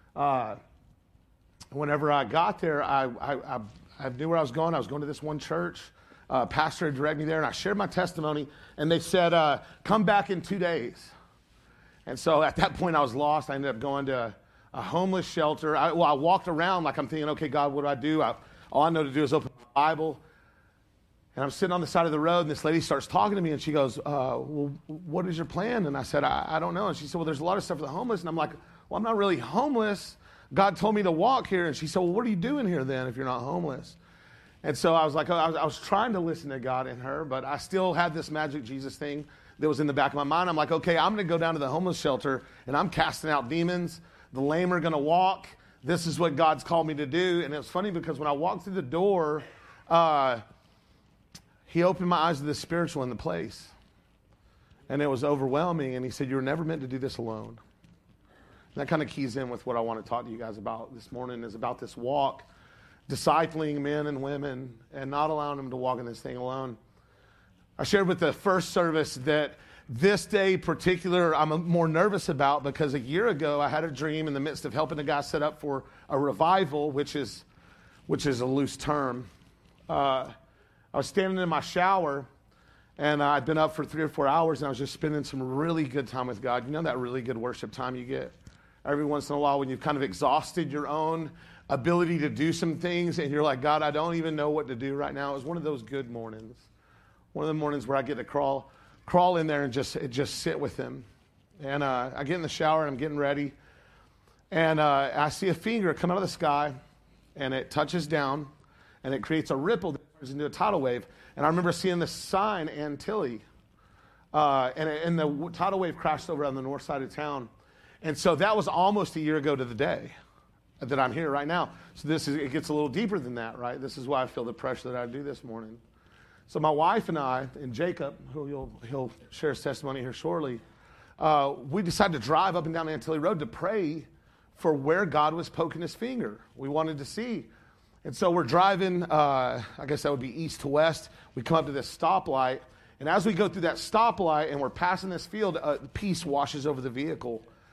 Whenever I got there, I knew where I was going. I was going to this one church. Pastor had directed me there, and I shared my testimony. And they said, come back in 2 days. And so at that point, I was lost. I ended up going to a homeless shelter. I walked around like I'm thinking, okay, God, what do I do? All I know to do is open the Bible. And I'm sitting on the side of the road, and this lady starts talking to me, and she goes, well, what is your plan? And I said, I don't know. And she said, well, there's a lot of stuff for the homeless. And I'm like, well, I'm not really homeless. God told me to walk here. And she said, well, what are you doing here then if you're not homeless? And so I was like, I was trying to listen to God in her, but I still had this magic Jesus thing that was in the back of my mind. I'm like, okay, I'm going to go down to the homeless shelter, and I'm casting out demons. The lame are going to walk. This is what God's called me to do. And it was funny because when I walked through the door, he opened my eyes to the spiritual in the place. And it was overwhelming. And he said, you were never meant to do this alone. And that kind of keys in with what I want to talk to you guys about this morning, is about this walk, discipling men and women and not allowing them to walk in this thing alone. I shared with the first service that this day in particular I'm more nervous about because a year ago I had a dream in the midst of helping a guy set up for a revival, which is a loose term. I was standing in my shower, and I'd been up for 3 or 4 hours, and I was just spending some really good time with God. You know that really good worship time you get every once in a while when you've kind of exhausted your own ability to do some things, and you're like, God, I don't even know what to do right now. It was one of those good mornings. One of the mornings where I get to crawl in there and just sit with him. And I get in the shower, and I'm getting ready, and I see a finger come out of the sky, and it touches down, and it creates a ripple that turns into a tidal wave. And I remember seeing the sign Antilles, and the tidal wave crashed over on the north side of town. And so that was almost a year ago to the day that I'm here right now. So it gets a little deeper than that, right? This is why I feel the pressure that I do this morning. So my wife and I, and Jacob, who he'll share his testimony here shortly, we decided to drive up and down Antilles Road to pray for where God was poking his finger. We wanted to see. And so we're driving, I guess that would be east to west. We come up to this stoplight. And as we go through that stoplight and we're passing this field, peace washes over the vehicle.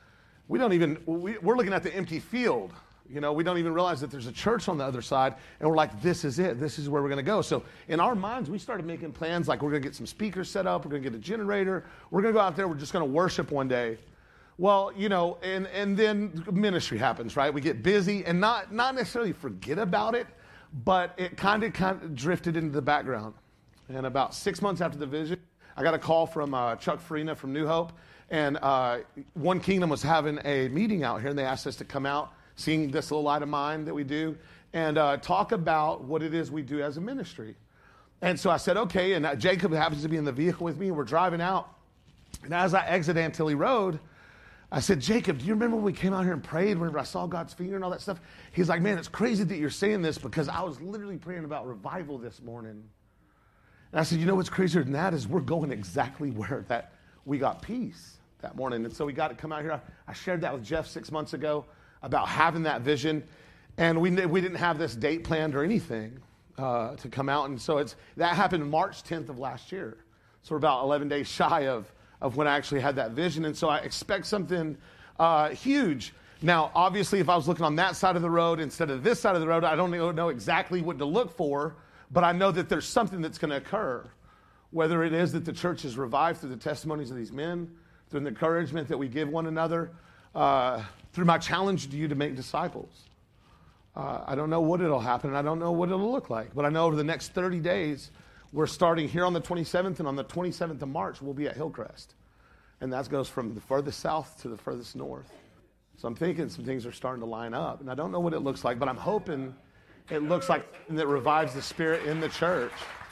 we're looking at the empty field. You know, we don't even realize that there's a church on the other side, and we're like, this is it. This is where we're going to go. So in our minds, we started making plans like we're going to get some speakers set up. We're going to get a generator. We're going to go out there. We're just going to worship one day. Well, you know, and then ministry happens, right? We get busy and not necessarily forget about it, but it kind of drifted into the background. And about 6 months after the vision, I got a call from Chuck Farina from New Hope, and One Kingdom was having a meeting out here, and they asked us to come out, seeing this little light of mine that we do, and talk about what it is we do as a ministry. And so I said, okay, and Jacob happens to be in the vehicle with me, and we're driving out. And as I exit Antilles Road, I said, Jacob, do you remember when we came out here and prayed, whenever I saw God's finger and all that stuff? He's like, man, it's crazy that you're saying this because I was literally praying about revival this morning. And I said, you know what's crazier than that is we're going exactly where that we got peace that morning. And so we got to come out here. I shared that with Jeff 6 months ago about having that vision. And we didn't have this date planned or anything to come out. And so that happened March 10th of last year. So we're about 11 days shy of when I actually had that vision. And so I expect something huge. Now, obviously, if I was looking on that side of the road instead of this side of the road, I don't know exactly what to look for, but I know that there's something that's going to occur, whether it is that the church is revived through the testimonies of these men, through the encouragement that we give one another, through my challenge to you to make disciples. I don't know what it'll happen, and I don't know what it'll look like, but I know over the next 30 days, we're starting here on the 27th, and on the 27th of March, we'll be at Hillcrest. And that goes from the furthest south to the furthest north. So I'm thinking some things are starting to line up. And I don't know what it looks like, but I'm hoping it looks like something that revives the spirit in the church.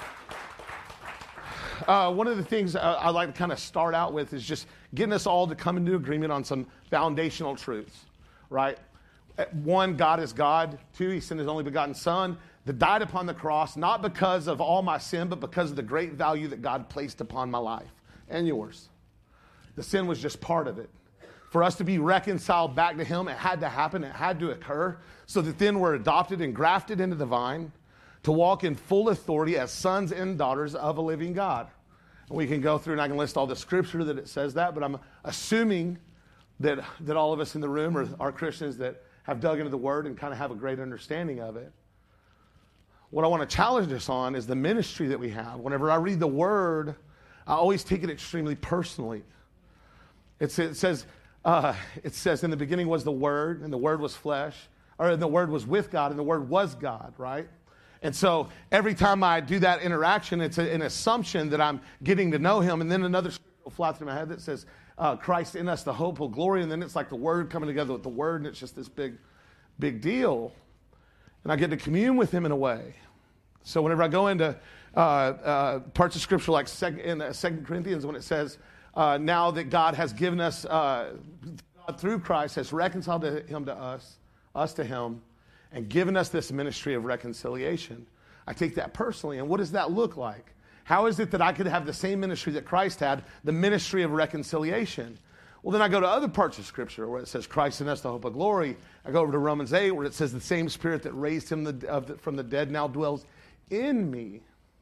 One of the things I like to kind of start out with is just getting us all to come into agreement on some foundational truths, right? One, God is God. Two, he sent his only begotten son that died upon the cross, not because of all my sin, but because of the great value that God placed upon my life and yours. The sin was just part of it. For us to be reconciled back to him, it had to happen, it had to occur, so that then we're adopted and grafted into the vine to walk in full authority as sons and daughters of a living God. And we can go through and I can list all the scripture that it says that, but I'm assuming that all of us in the room are Christians that have dug into the word and kind of have a great understanding of it. What I want to challenge us on is the ministry that we have. Whenever I read the word, I always take it extremely personally. It says in the beginning was the word, and the word was flesh, or the word was with God, and the word was God, right? And so every time I do that interaction, it's an assumption that I'm getting to know him, and then another scripture will fly through my head that says, Christ in us, the hope of glory, and then it's like the word coming together with the word, and it's just this big deal. And I get to commune with him in a way. So whenever I go into parts of scripture like 2 Corinthians, when it says, now that God has given us, God through Christ has reconciled him to us to him, and given us this ministry of reconciliation. I take that personally. And what does that look like? How is it that I could have the same ministry that Christ had, the ministry of reconciliation? Well, then I go to other parts of Scripture where it says Christ in us, the hope of glory. I go over to Romans 8 where it says the same Spirit that raised him from the dead now dwells in me.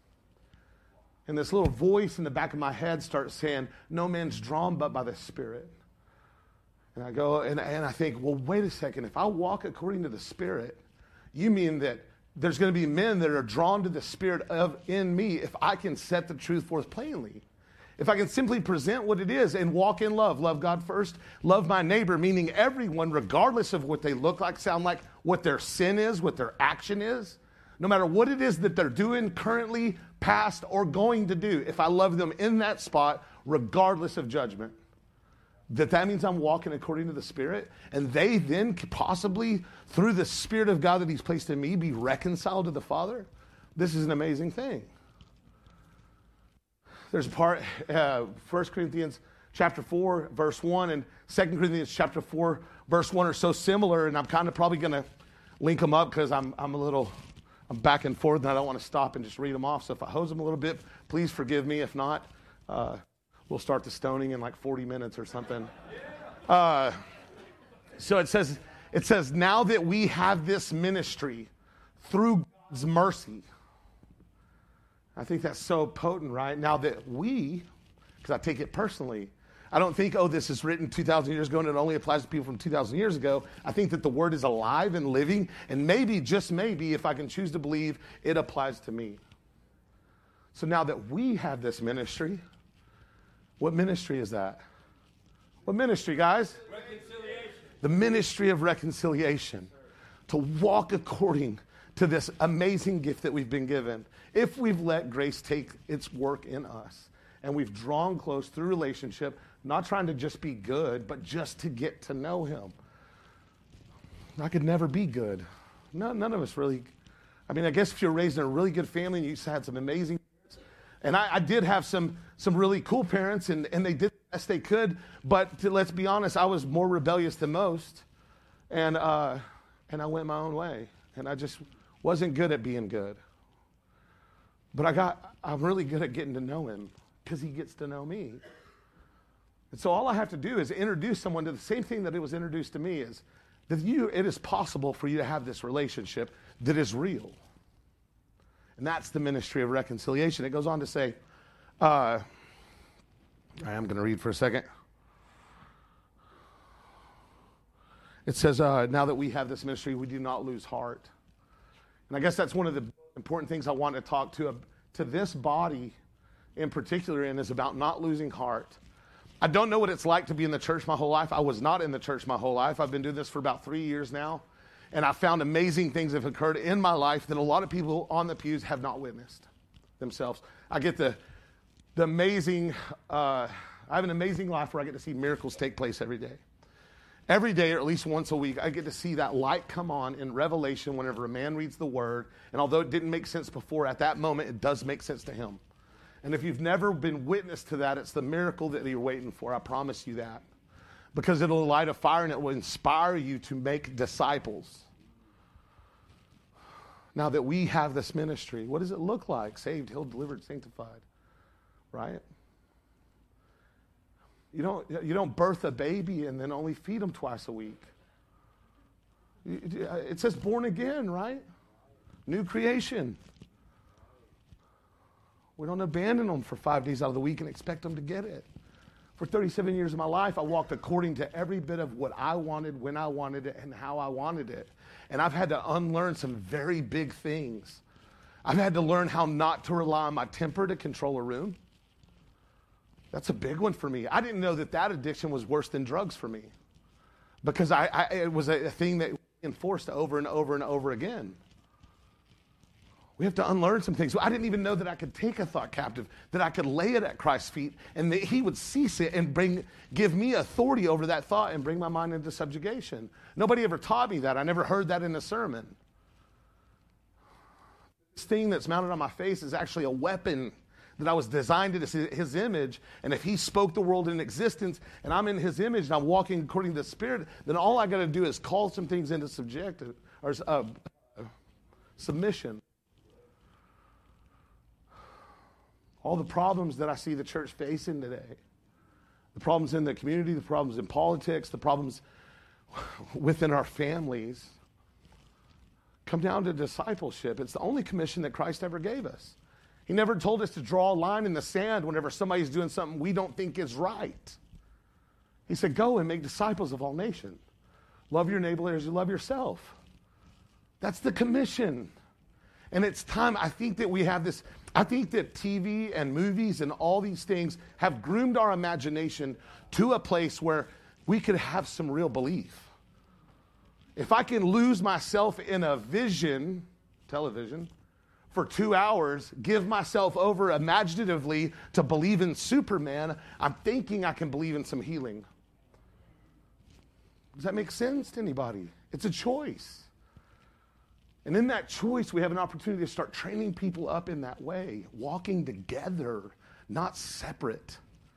And this little voice in the back of my head starts saying, no man's drawn but by the Spirit. And I go and I think, well, wait a second. If I walk according to the Spirit, you mean that there's going to be men that are drawn to the Spirit in me if I can set the truth forth plainly. If I can simply present what it is and walk in love, love God first, love my neighbor, meaning everyone, regardless of what they look like, sound like, what their sin is, what their action is, no matter what it is that they're doing currently, past, or going to do, if I love them in that spot, regardless of judgment, that means I'm walking according to the Spirit, and they then could possibly, through the Spirit of God that he's placed in me, be reconciled to the Father. This is an amazing thing. There's a part, 1 Corinthians chapter 4, verse 1, and 2 Corinthians chapter 4, verse 1 are so similar, and I'm kind of probably going to link them up because I'm back and forth, and I don't want to stop and just read them off. So if I hose them a little bit, please forgive me. If not, we'll start the stoning in like 40 minutes or something. So it says, now that we have this ministry through God's mercy. I think that's so potent, right? Now that we, because I take it personally, I don't think, oh, this is written 2,000 years ago and it only applies to people from 2,000 years ago. I think that the word is alive and living, and maybe, just maybe, if I can choose to believe, it applies to me. So now that we have this ministry, what ministry is that? What ministry, guys? Reconciliation. The ministry of reconciliation. To walk according to this amazing gift that we've been given. If we've let grace take its work in us, and we've drawn close through relationship, not trying to just be good, but just to get to know him. I could never be good. None of us really. I mean, I guess if you're raised in a really good family and you had some amazing parents, and I did have some really cool parents, and they did the best they could, but let's be honest, I was more rebellious than most, and I went my own way, and I just wasn't good at being good. But I'm really good at getting to know him, because he gets to know me. And so all I have to do is introduce someone to the same thing that it was introduced to me, is that it is possible for you to have this relationship that is real. And that's the ministry of reconciliation. It goes on to say, I am going to read for a second. It says, now that we have this ministry, we do not lose heart. And I guess that's one of the important things I want to talk to this body in particular, and is about not losing heart. I don't know what it's like to be in the church my whole life. I was not in the church my whole life. I've been doing this for about 3 years now, and I found amazing things have occurred in my life that a lot of people on the pews have not witnessed themselves. I get the amazing, I have an amazing life where I get to see miracles take place every day. Every day, or at least once a week, I get to see that light come on in Revelation whenever a man reads the word, and although it didn't make sense before, at that moment, it does make sense to him. And if you've never been witness to that, it's the miracle that you're waiting for. I promise you that. Because it'll light a fire and it will inspire you to make disciples. Now that we have this ministry, what does it look like? Saved, healed, delivered, sanctified. Right? You don't birth a baby and then only feed them twice a week. It says born again, right? New creation. We don't abandon them for 5 days out of the week and expect them to get it. For 37 years of my life, I walked according to every bit of what I wanted, when I wanted it, and how I wanted it. And I've had to unlearn some very big things. I've had to learn how not to rely on my temper to control a room. That's a big one for me. I didn't know that addiction was worse than drugs for me, because it was a thing that enforced over and over and over again. We have to unlearn some things. I didn't even know that I could take a thought captive, that I could lay it at Christ's feet, and that he would cease it and give me authority over that thought and bring my mind into subjugation. Nobody ever taught me that. I never heard that in a sermon. This thing that's mounted on my face is actually a weapon that I was designed to his image, and if he spoke the world in existence, and I'm in his image, and I'm walking according to the Spirit, then all I got to do is call some things into submission. All the problems that I see the church facing today, the problems in the community, the problems in politics, the problems within our families, come down to discipleship. It's the only commission that Christ ever gave us. He never told us to draw a line in the sand whenever somebody's doing something we don't think is right. He said, go and make disciples of all nations. Love your neighbor as you love yourself. That's the commission. And it's time, I think that we have this, I think that TV and movies and all these things have groomed our imagination to a place where we could have some real belief. If I can lose myself in a vision, television, for 2 hours, give myself over imaginatively to believe in Superman, I'm thinking I can believe in some healing. Does that make sense to anybody? It's a choice. And in that choice, we have an opportunity to start training people up in that way, walking together, not separate.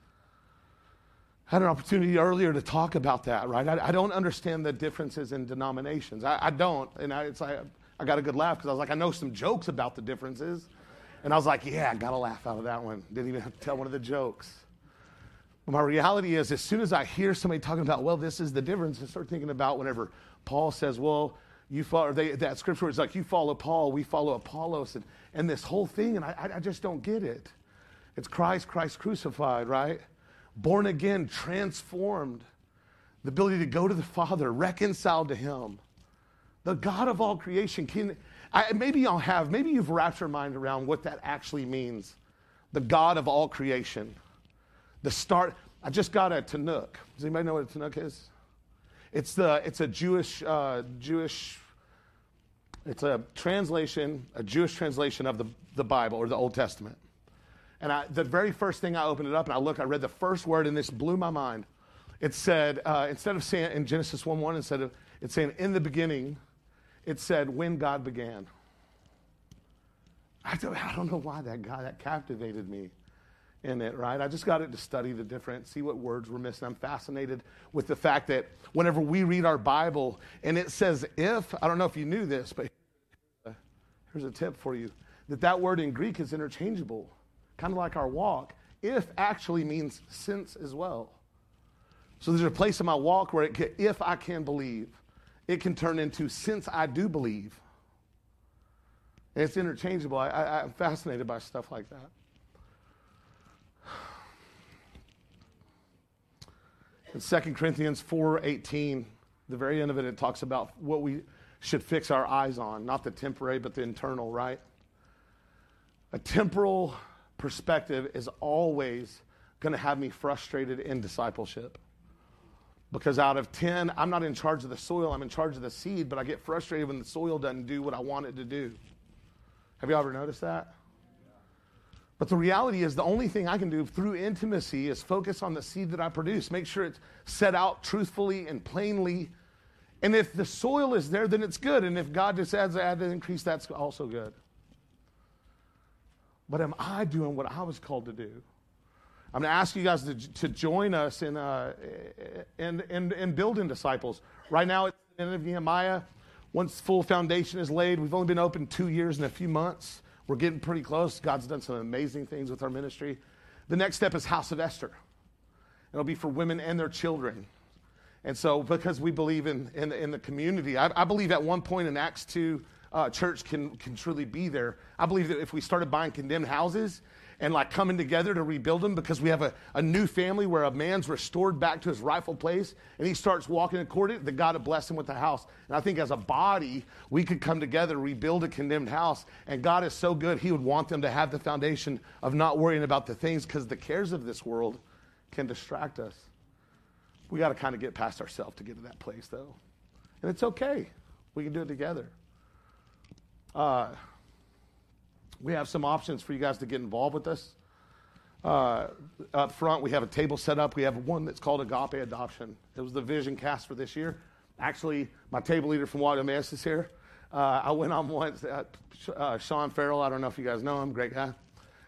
I had an opportunity earlier to talk about that, right? I don't understand the differences in denominations. I don't. And it's like, I got a good laugh because I was like, I know some jokes about the differences. And I was like, yeah, I got a laugh out of that one. Didn't even have to tell one of the jokes. But my reality is, as soon as I hear somebody talking about, well, this is the difference, I start thinking about whenever Paul says, well, you follow, that scripture is like, you follow Paul, we follow Apollos, and this whole thing, and I just don't get it. It's Christ crucified, right? born again, transformed, the ability to go to the Father, reconciled to him. The God of all creation. Maybe you've wrapped your mind around what that actually means. The God of all creation. I just got a Tanakh. Does anybody know what a Tanakh is? It's a Jewish, it's a Jewish translation of the Bible or the Old Testament. And the very first thing I opened it up and I read the first word and this blew my mind. It said, instead of saying in Genesis 1:1, it's saying in the beginning, it said when God began. I don't know why that captivated me in it, right? I just got it to study the different, see what words were missing. I'm fascinated with the fact that whenever we read our Bible and it says if, I don't know if you knew this, but here's a tip for you, that word in Greek is interchangeable, kind of like our walk. If actually means since as well. So there's a place in my walk where if I can believe, it can turn into since I do believe. And it's interchangeable. I'm fascinated by stuff like that. In 2 Corinthians 4:18, the very end of it talks about what we should fix our eyes on, not the temporary, but the internal, right? A temporal perspective is always going to have me frustrated in discipleship. Because out of 10, I'm not in charge of the soil, I'm in charge of the seed, but I get frustrated when the soil doesn't do what I want it to do. Have you ever noticed that? But the reality is the only thing I can do through intimacy is focus on the seed that I produce. Make sure it's set out truthfully and plainly. And if the soil is there, then it's good. And if God just adds an increase, that's also good. But am I doing what I was called to do? I'm going to ask you guys to join us in building disciples. Right now, it's the end of Nehemiah. Once full foundation is laid, we've only been open 2 years and a few months. We're getting pretty close. God's done some amazing things with our ministry. The next step is House of Esther. It'll be for women and their children. And so because we believe in the community, I believe at one point in Acts 2, church can truly be there. I believe that if we started buying condemned houses and like coming together to rebuild them because we have a new family where a man's restored back to his rightful place and he starts walking according, that God would bless him with the house. And I think as a body, we could come together, rebuild a condemned house. And God is so good, he would want them to have the foundation of not worrying about the things because the cares of this world can distract us. We got to kind of get past ourselves to get to that place though. And it's okay. We can do it together. We have some options for you guys to get involved with us. Up front, we have a table set up. We have one that's called Agape Adoption. It was the vision cast for this year. Actually, my table leader from Walk Emmaus is here. I went on once. Sean Farrell, I don't know if you guys know him, great guy.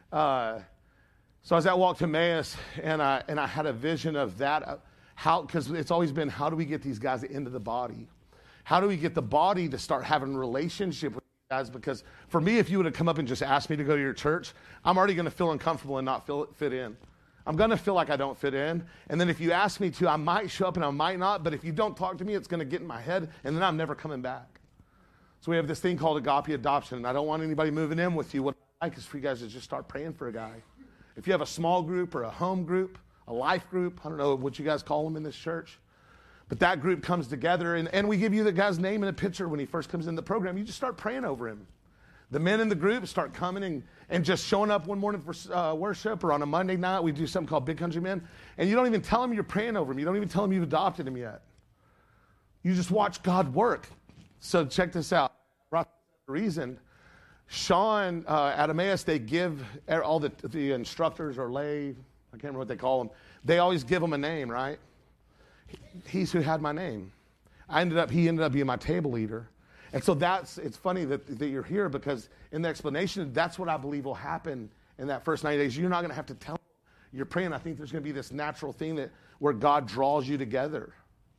So I was at Walk Emmaus, and I had a vision of that. Because it's always been, how do we get these guys into the body? How do we get the body to start having a relationship with guys? Because for me, if you would have come up and just asked me to go to your church, I'm already going to feel uncomfortable and not fit in. I'm going to feel like I don't fit in. And then if you ask me to, I might show up and I might not. But if you don't talk to me, it's going to get in my head, and then I'm never coming back. So we have this thing called Agape Adoption, and I don't want anybody moving in with you. What I'd like is for you guys to just start praying for a guy. If you have a small group or a home group, a life group, I don't know what you guys call them in this church. But that group comes together, and we give you the guy's name and a picture when he first comes in the program. You just start praying over him. The men in the group start coming and just showing up one morning for worship, or on a Monday night, we do something called Big Country Men, and you don't even tell them you're praying over him. You don't even tell them you've adopted him yet. You just watch God work. So check this out. For the reason, Sean at Emmaus, they give all the instructors or lay, I can't remember what they call them, they always give them a name, right? He's who had my name. He ended up being my table leader. And so it's funny that you're here, because in the explanation, that's what I believe will happen in that first 90 days. You're not going to have to tell them you're praying. I think there's going to be this natural thing where God draws you together.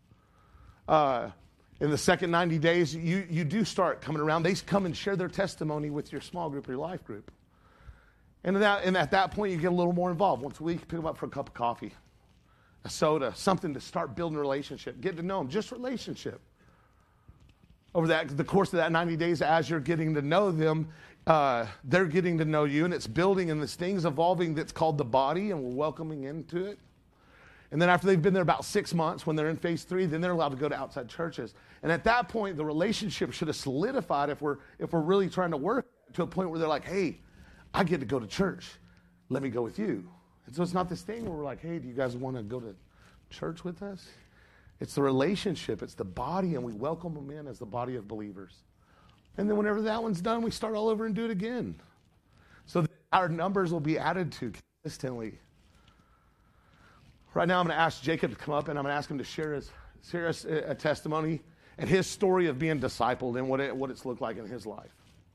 In the second 90 days, you do start coming around. They come and share their testimony with your small group or your life group. And at that point, you get a little more involved. Once a week, pick them up for a cup of coffee, a soda, something to start building a relationship. Get to know them, just relationship. Over the course of that 90 days, as you're getting to know them, they're getting to know you, and it's building, and this thing's evolving that's called the body, and we're welcoming into it. And then after they've been there about 6 months, when they're in phase 3, then they're allowed to go to outside churches. And at that point, the relationship should have solidified if we're really trying to work to a point where they're like, hey, I get to go to church. Let me go with you. And so it's not this thing where we're like, hey, do you guys want to go to church with us? It's the relationship. It's the body, and we welcome them in as the body of believers. And then whenever that one's done, we start all over and do it again. So that our numbers will be added to consistently. Right now, I'm going to ask Jacob to come up, and I'm going to ask him to share a testimony and his story of being discipled and what it's looked like in his life.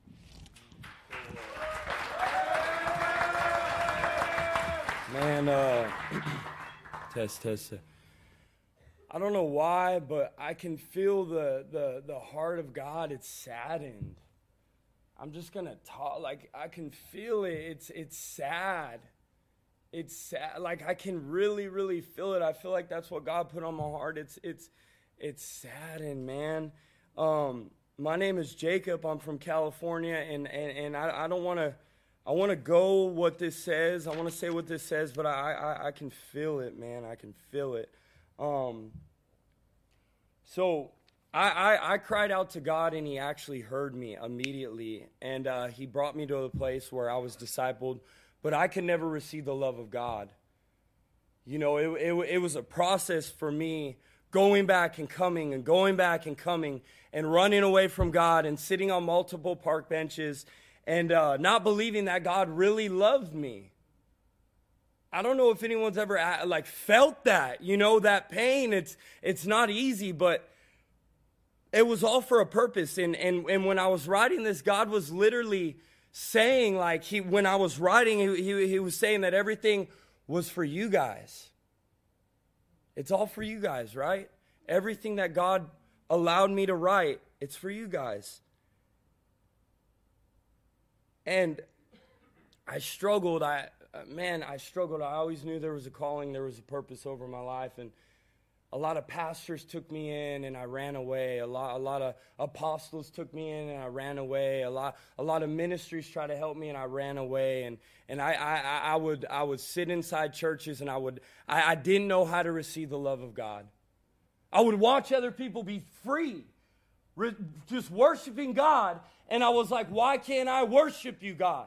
Man, test. I don't know why, but I can feel the heart of God. It's saddened. I'm just gonna talk. Like, I can feel it. It's sad. It's sad. Like, I can really, really feel it. I feel like that's what God put on my heart. It's saddened, man. My name is Jacob. I'm from California, and I don't want to. I want to go what this says. I want to say what this says, but I can feel it, man. I can feel it. So I cried out to God, and he actually heard me immediately. And he brought me to a place where I was discipled, but I could never receive the love of God. You know, it was a process for me going back and coming and going back and coming and running away from God and sitting on multiple park benches and not believing that God really loved me. I don't know if anyone's ever felt that, you know, that pain. It's not easy, but it was all for a purpose. And when I was writing this, God was literally saying, like, when I was writing, he was saying that everything was for you guys. It's all for you guys, right? Everything that God allowed me to write, it's for you guys. And I struggled. I struggled. I always knew there was a calling, there was a purpose over my life. And a lot of pastors took me in and I ran away. A lot of apostles took me in and I ran away. A lot of ministries tried to help me and I ran away. And I would sit inside churches and I didn't know how to receive the love of God. I would watch other people be free, just worshiping God. And I was like, why can't I worship you, God?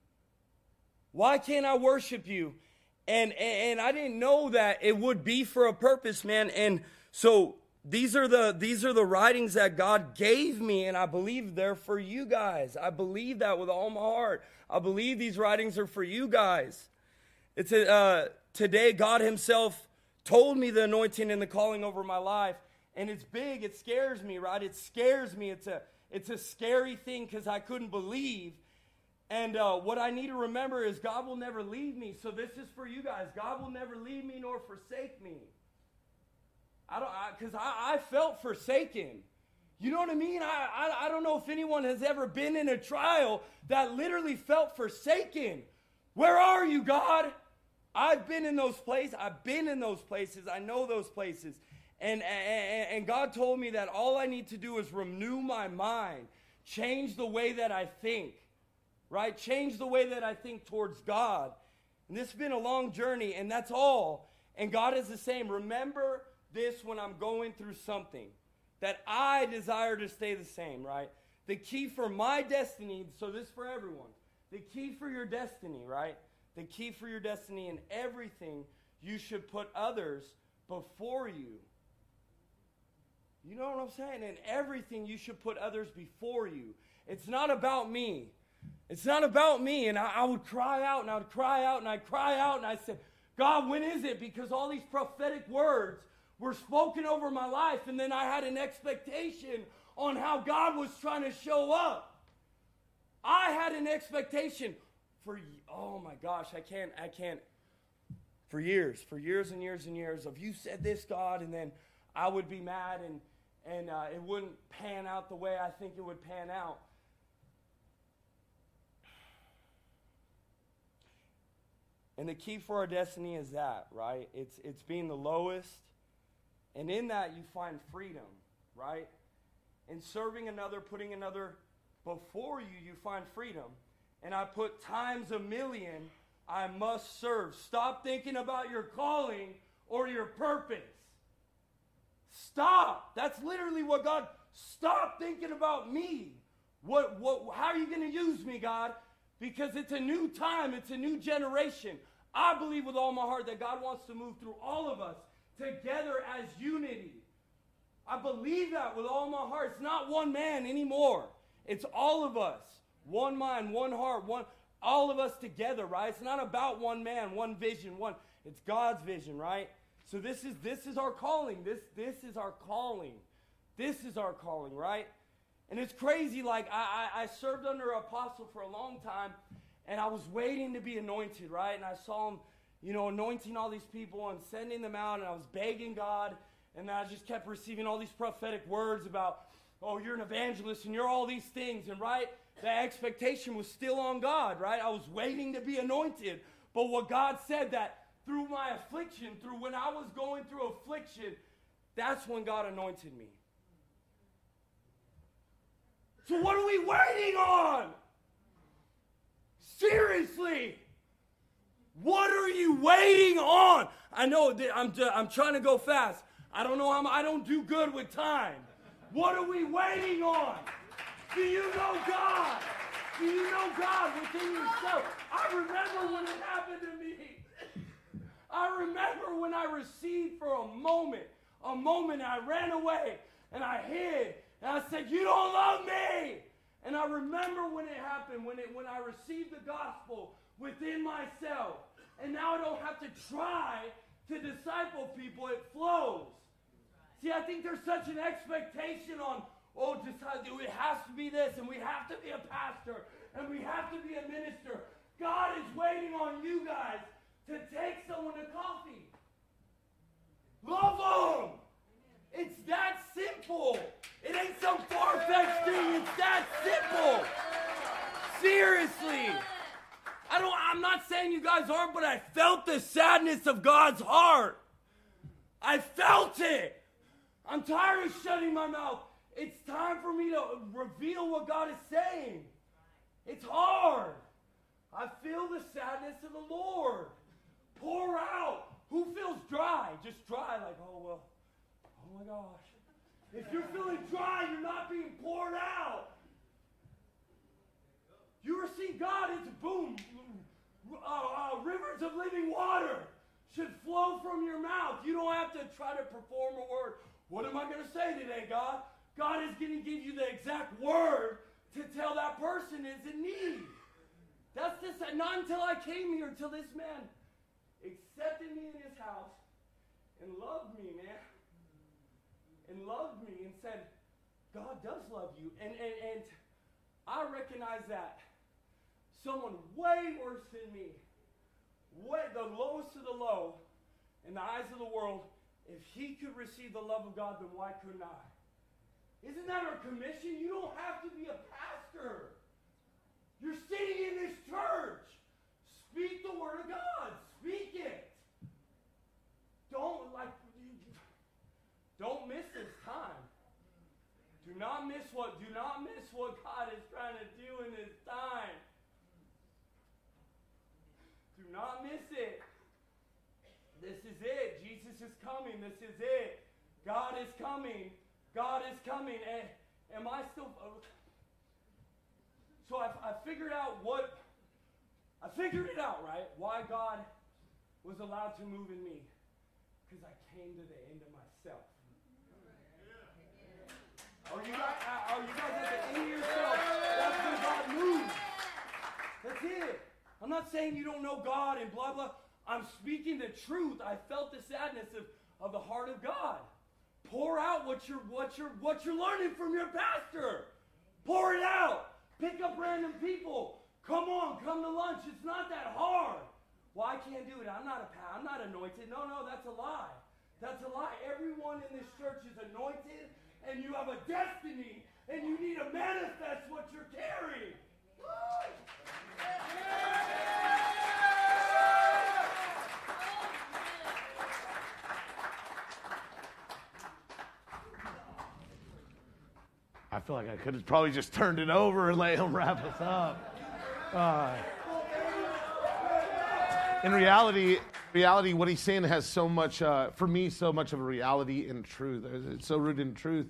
Why can't I worship you? And I didn't know that it would be for a purpose, man. And so these are the writings that God gave me, and I believe they're for you guys. I believe that with all my heart. I believe these writings are for you guys. It's today God himself told me the anointing and the calling over my life, and it's big. It scares me, right? It scares me. It's a scary thing because I couldn't believe. And what I need to remember is God will never leave me. So this is for you guys. God will never leave me nor forsake me. Because I felt forsaken. You know what I mean? I don't know if anyone has ever been in a trial that literally felt forsaken. Where are you, God? I've been in those places. I know those places. And God told me that all I need to do is renew my mind. Change the way that I think. Right? Change the way that I think towards God. And this has been a long journey, and that's all. And God is the same. Remember this when I'm going through something, that I desire to stay the same, right? The key for my destiny, so this is for everyone, the key for your destiny, right? The key for your destiny in everything, you should put others before you. You know what I'm saying? In everything, you should put others before you. It's not about me. It's not about me. And I would cry out, and I would cry out, and I'd cry out, and I'd say, God, when is it? Because all these prophetic words were spoken over my life, and then I had an expectation on how God was trying to show up. I had an expectation for, oh my gosh, I can't, for years and years and years of, you said this, God, and then I would be mad, and it wouldn't pan out the way I think it would pan out. And the key for our destiny is that, right? It's being the lowest. And in that, you find freedom, right? In serving another, putting another before you, you find freedom. And I put times a million, I must serve. Stop thinking about your calling or your purpose. Stop. That's literally what God, stop thinking about me. How are you going to use me, God? Because it's a new time. It's a new generation. I believe with all my heart that God wants to move through all of us together as unity. I believe that with all my heart. It's not one man anymore. It's all of us. One mind, one heart, all of us together, right? It's not about one man, one vision, it's God's vision, right? So this is our calling. This is our calling. This is our calling, right? And it's crazy, like I served under an apostle for a long time, and I was waiting to be anointed, right? And I saw him, anointing all these people and sending them out, and I was begging God, and I just kept receiving all these prophetic words about, oh, you're an evangelist, and you're all these things, and right? The expectation was still on God, right? I was waiting to be anointed. But what God said that through my affliction, through when I was going through affliction, that's when God anointed me. So what are we waiting on? Seriously. What are you waiting on? I know that I'm trying to go fast. I don't know I don't do good with time. What are we waiting on? Do you know God? Do you know God within yourself? I remember when it happened to me. I remember when I received for a moment, I ran away and I hid and I said, you don't love me. And I remember when it happened, when I received the gospel within myself. And now I don't have to try to disciple people, it flows. See, I think there's such an expectation on, it has to be this, and we have to be a pastor, and we have to be a minister. God is waiting on you guys to take someone to coffee. Love them. It's that simple. It ain't some far-fetched thing. It's that simple. Seriously. I'm not saying you guys aren't, but I felt the sadness of God's heart. I felt it. I'm tired of shutting my mouth. It's time for me to reveal what God is saying. It's hard. I feel the sadness of the Lord. Pour out. Who feels dry? Just dry, like, oh my gosh. If you're feeling dry, you're not being poured out. You receive God, it's boom. Rivers of living water should flow from your mouth. You don't have to try to perform a word. What am I going to say today, God? God is going to give you the exact word to tell that person is in need. That's this. Not until I came here, until this man accepted me in his house and loved me, man. And loved me and said, God does love you. And I recognize that someone way worse than me, the lowest of the low, in the eyes of the world, if he could receive the love of God, then why couldn't I? Isn't that our commission? You don't have to be a pastor. You're sitting in this church. Speak the word of God. Speak it. Don't miss this time. Do not miss what God is trying to do in this time. Do not miss it. This is it. Jesus is coming. This is it. God is coming. God is coming. And am I still... So I figured out right? Why God was allowed to move in me. Because I came to the end of myself. Are you guys at the end of yourself? That's when God moves. That's it. I'm not saying you don't know God and blah, blah. I'm speaking the truth. I felt the sadness of the heart of God. Pour out what you're learning from your pastor. Pour it out. Pick up random people. Come on, come to lunch. It's not that hard. Well, I can't do it. I'm not anointed. No, that's a lie. That's a lie. Everyone in this church is anointed, and you have a destiny, and you need to manifest what you're carrying. I feel like I could have probably just turned it over and let him wrap us up. In reality, reality, what he's saying has so much, for me, so much of a reality and truth. It's so rooted in truth.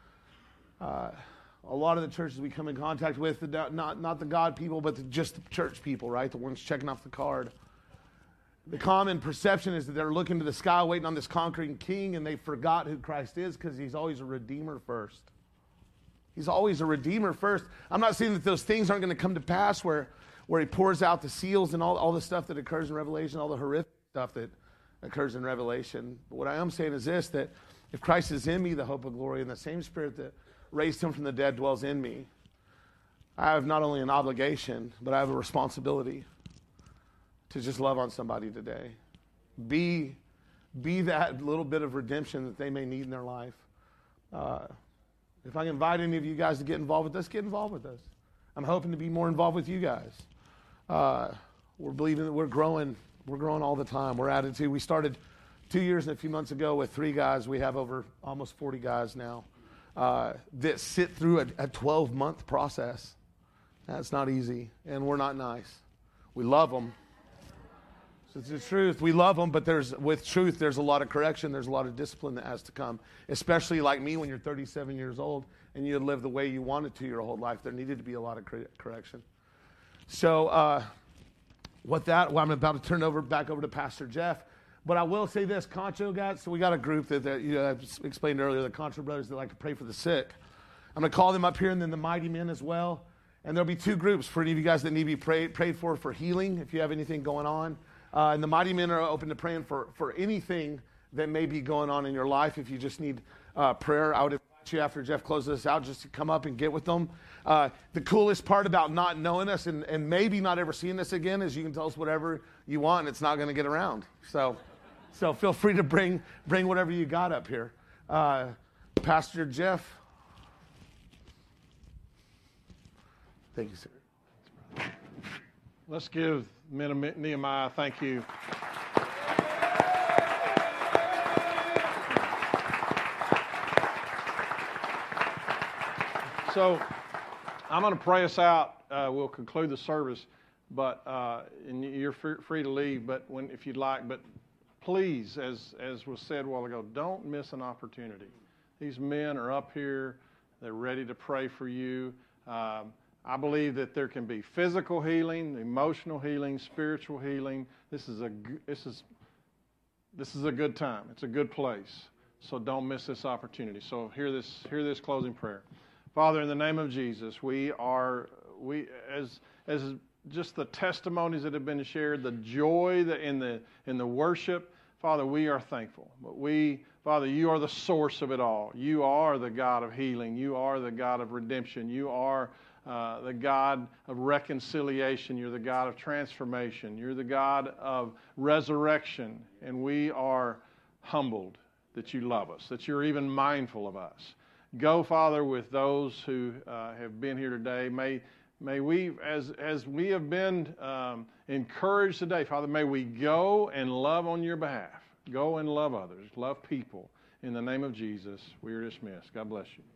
A lot of the churches we come in contact with, not the God people, but just the church people, right? The ones checking off the card. The common perception is that they're looking to the sky, waiting on this conquering king, and they forgot who Christ is because he's always a redeemer first. He's always a redeemer first. I'm not saying that those things aren't going to come to pass where he pours out the seals and all the stuff that occurs in Revelation, all the horrific stuff that occurs in Revelation. But what I am saying is this, that if Christ is in me, the hope of glory, and the same Spirit that raised him from the dead dwells in me, I have not only an obligation, but I have a responsibility to just love on somebody today. Be that little bit of redemption that they may need in their life. If I can invite any of you guys to get involved with us, get involved with us. I'm hoping to be more involved with you guys. We're believing that we're growing. We're growing all the time. We're added to. We started 2 years and a few months ago with 3 guys. We have over almost 40 guys now that sit through a 12-month process. That's not easy, and we're not nice. We love them. It's the truth. We love them, but with truth, there's a lot of correction. There's a lot of discipline that has to come, especially like me when you're 37 years old and you live the way you wanted to your whole life. There needed to be a lot of correction. So I'm about to turn back over to Pastor Jeff. But I will say this, Concho guys, so we got a group that I explained earlier, the Concho brothers that like to pray for the sick. I'm going to call them up here, and then the mighty men as well. And there'll be 2 groups for any of you guys that need to be prayed for healing, if you have anything going on. And the mighty men are open to praying for anything that may be going on in your life. If you just need prayer, I would invite you after Jeff closes this out just to come up and get with them. The coolest part about not knowing us and maybe not ever seeing us again is you can tell us whatever you want and it's not going to get around. So feel free to bring whatever you got up here. Pastor Jeff. Thank you, sir. Let's give men of Nehemiah thank you. So I'm going to pray us out. We'll conclude the service, but and you're free to leave, but if you'd like. But please, as was said a while ago, don't miss an opportunity. These men are up here. They're ready to pray for you. I believe that there can be physical healing, emotional healing, spiritual healing. This is a good time. It's a good place. So don't miss this opportunity. So hear this closing prayer. Father, in the name of Jesus, we as just the testimonies that have been shared, the joy in the worship, Father, we are thankful. But Father, you are the source of it all. You are the God of healing. You are the God of redemption. You are the God of reconciliation. You're the God of transformation. You're the God of resurrection. And we are humbled that you love us, that you're even mindful of us. Go, Father, with those who have been here today. May we, as we have been encouraged today, Father, may we go and love on your behalf. Go and love others. Love people. In the name of Jesus, we are dismissed. God bless you.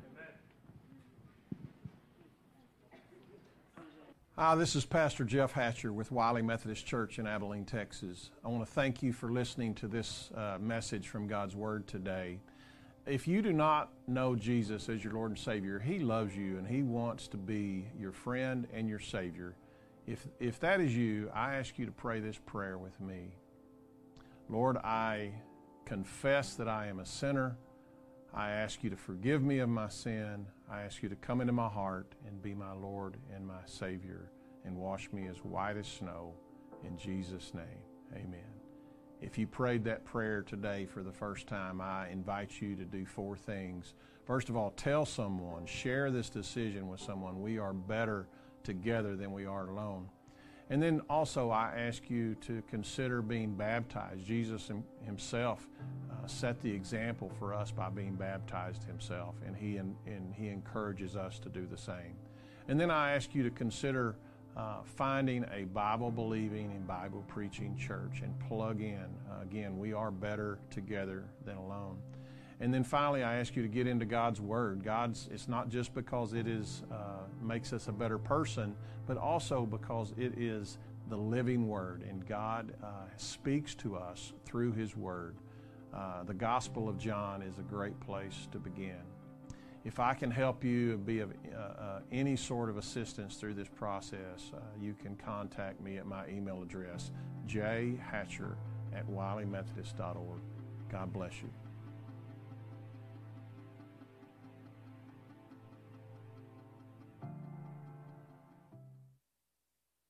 Hi, this is Pastor Jeff Hatcher with Wiley Methodist Church in Abilene, Texas. I want to thank you for listening to this message from God's Word today. If you do not know Jesus as your Lord and Savior, He loves you and He wants to be your friend and your Savior. If that is you, I ask you to pray this prayer with me. Lord, I confess that I am a sinner. I ask you to forgive me of my sin. I ask you to come into my heart and be my Lord and my Savior and wash me as white as snow. In Jesus' name, amen. If you prayed that prayer today for the first time, I invite you to do 4 things. First of all, tell someone, share this decision with someone. We are better together than we are alone. And then also I ask you to consider being baptized. Jesus himself set the example for us by being baptized himself, and he encourages us to do the same. And then I ask you to consider finding a Bible-believing and Bible-preaching church and plug in. Again, we are better together than alone. And then finally, I ask you to get into God's Word. It's not just because it makes us a better person, but also because it is the living Word, and God speaks to us through His Word. The Gospel of John is a great place to begin. If I can help you and be of any sort of assistance through this process, you can contact me at my email address, jhatcher@wileymethodist.org. God bless you.